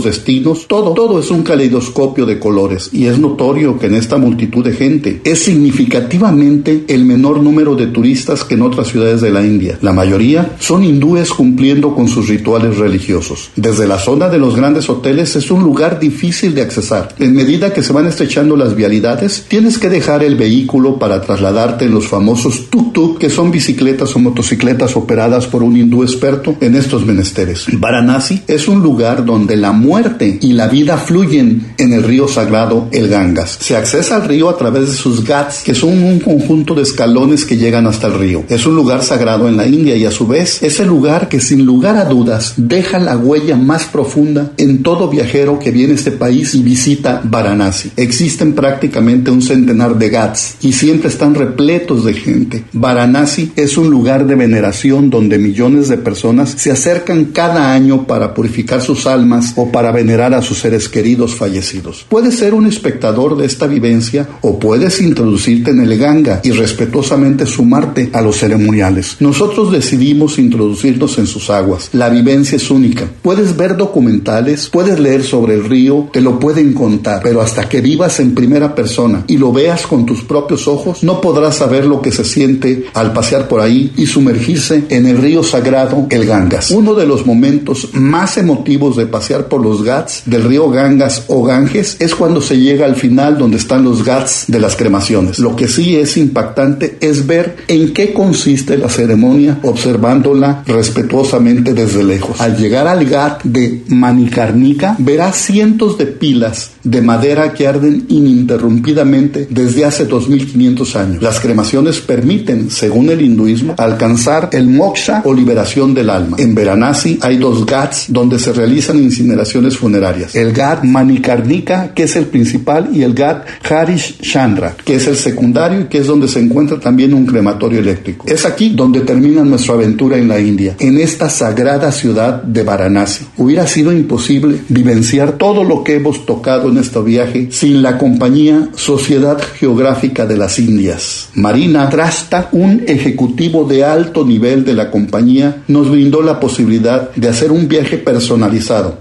V: los destinos, todo es un caleidoscopio de colores, y es notorio que en esta multitud de gente es significativamente el menor número de turistas que en otras ciudades de la India. La mayoría son hindúes cumpliendo con sus rituales religiosos. Desde la zona de los grandes hoteles es un lugar difícil de accesar. En medida que se van estrechando las vialidades, tienes que dejar el vehículo para trasladarte en los famosos tuk-tuk, que son bicicletas o motocicletas operadas por un hindú experto en estos menesteres. Varanasi es un lugar donde la muerte y la vida fluyen en el río sagrado, el Gangas. Se accesa al río a través de sus ghats, que son un conjunto de escalones que llegan hasta el río. Es un lugar sagrado en la India y a su vez es el lugar que sin lugar a dudas deja la huella más profunda en todo viajero que viene a este país y visita Varanasi. Existen prácticamente un centenar de ghats y siempre están repletos de gente. Varanasi es un lugar de veneración donde millones de personas se acercan cada año para purificar sus almas o para venerar a sus seres queridos fallecidos. Puedes ser un espectador de esta vivencia o puedes introducirte en el Ganga y respetuosamente sumarte a los ceremoniales. Nosotros decidimos introducirnos en sus aguas. La vivencia es única. Puedes ver documentales, puedes leer sobre el río, te lo pueden contar, pero hasta que vivas en primera persona y lo veas con tus propios ojos, no podrás saber lo que se siente al pasear por ahí y sumergirse en el río sagrado, el Gangas. Uno de los momentos más emotivos de pasear por los ghats del río Gangas o Ganges es cuando se llega al final donde están los ghats de las cremaciones. Lo que sí es impactante es ver en qué consiste la ceremonia, observándola respetuosamente desde lejos. Al llegar al ghat de Manikarnika, verás cientos de pilas de madera que arden ininterrumpidamente desde hace 2500 años. Las cremaciones permiten, según el hinduismo, alcanzar el moksha o liberación del alma. En Varanasi hay 2 ghats donde se realizan incineraciones funerarias. El ghat Manikarnika, que es el principal, y el ghat Harish Chandra, que es el secundario y que es donde se encuentra también un crematorio eléctrico. Es aquí donde termina nuestra aventura en la India, en esta sagrada ciudad de Varanasi. Hubiera sido imposible vivenciar todo lo que hemos tocado en este viaje sin la compañía Sociedad Geográfica de las Indias. Marina Trasta, un ejecutivo de alto nivel de la compañía, nos brindó la posibilidad de hacer un viaje personalizado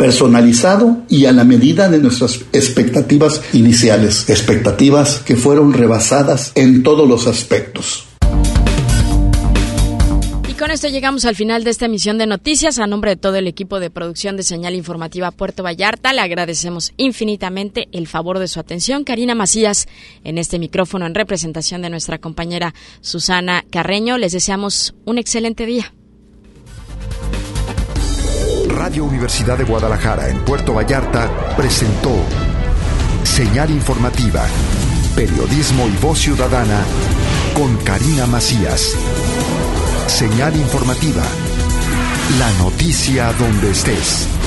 V: y a la medida de nuestras expectativas iniciales, expectativas que fueron rebasadas en todos los aspectos.
B: Y con esto llegamos al final de esta emisión de noticias. A nombre de todo el equipo de producción de Señal Informativa Puerto Vallarta, le agradecemos infinitamente el favor de su atención. Karina Macías en este micrófono en representación de nuestra compañera Susana Carreño. Les deseamos un excelente día.
A: Radio Universidad de Guadalajara en Puerto Vallarta presentó Señal Informativa, periodismo y voz ciudadana con Karina Macías. Señal Informativa, la noticia donde estés.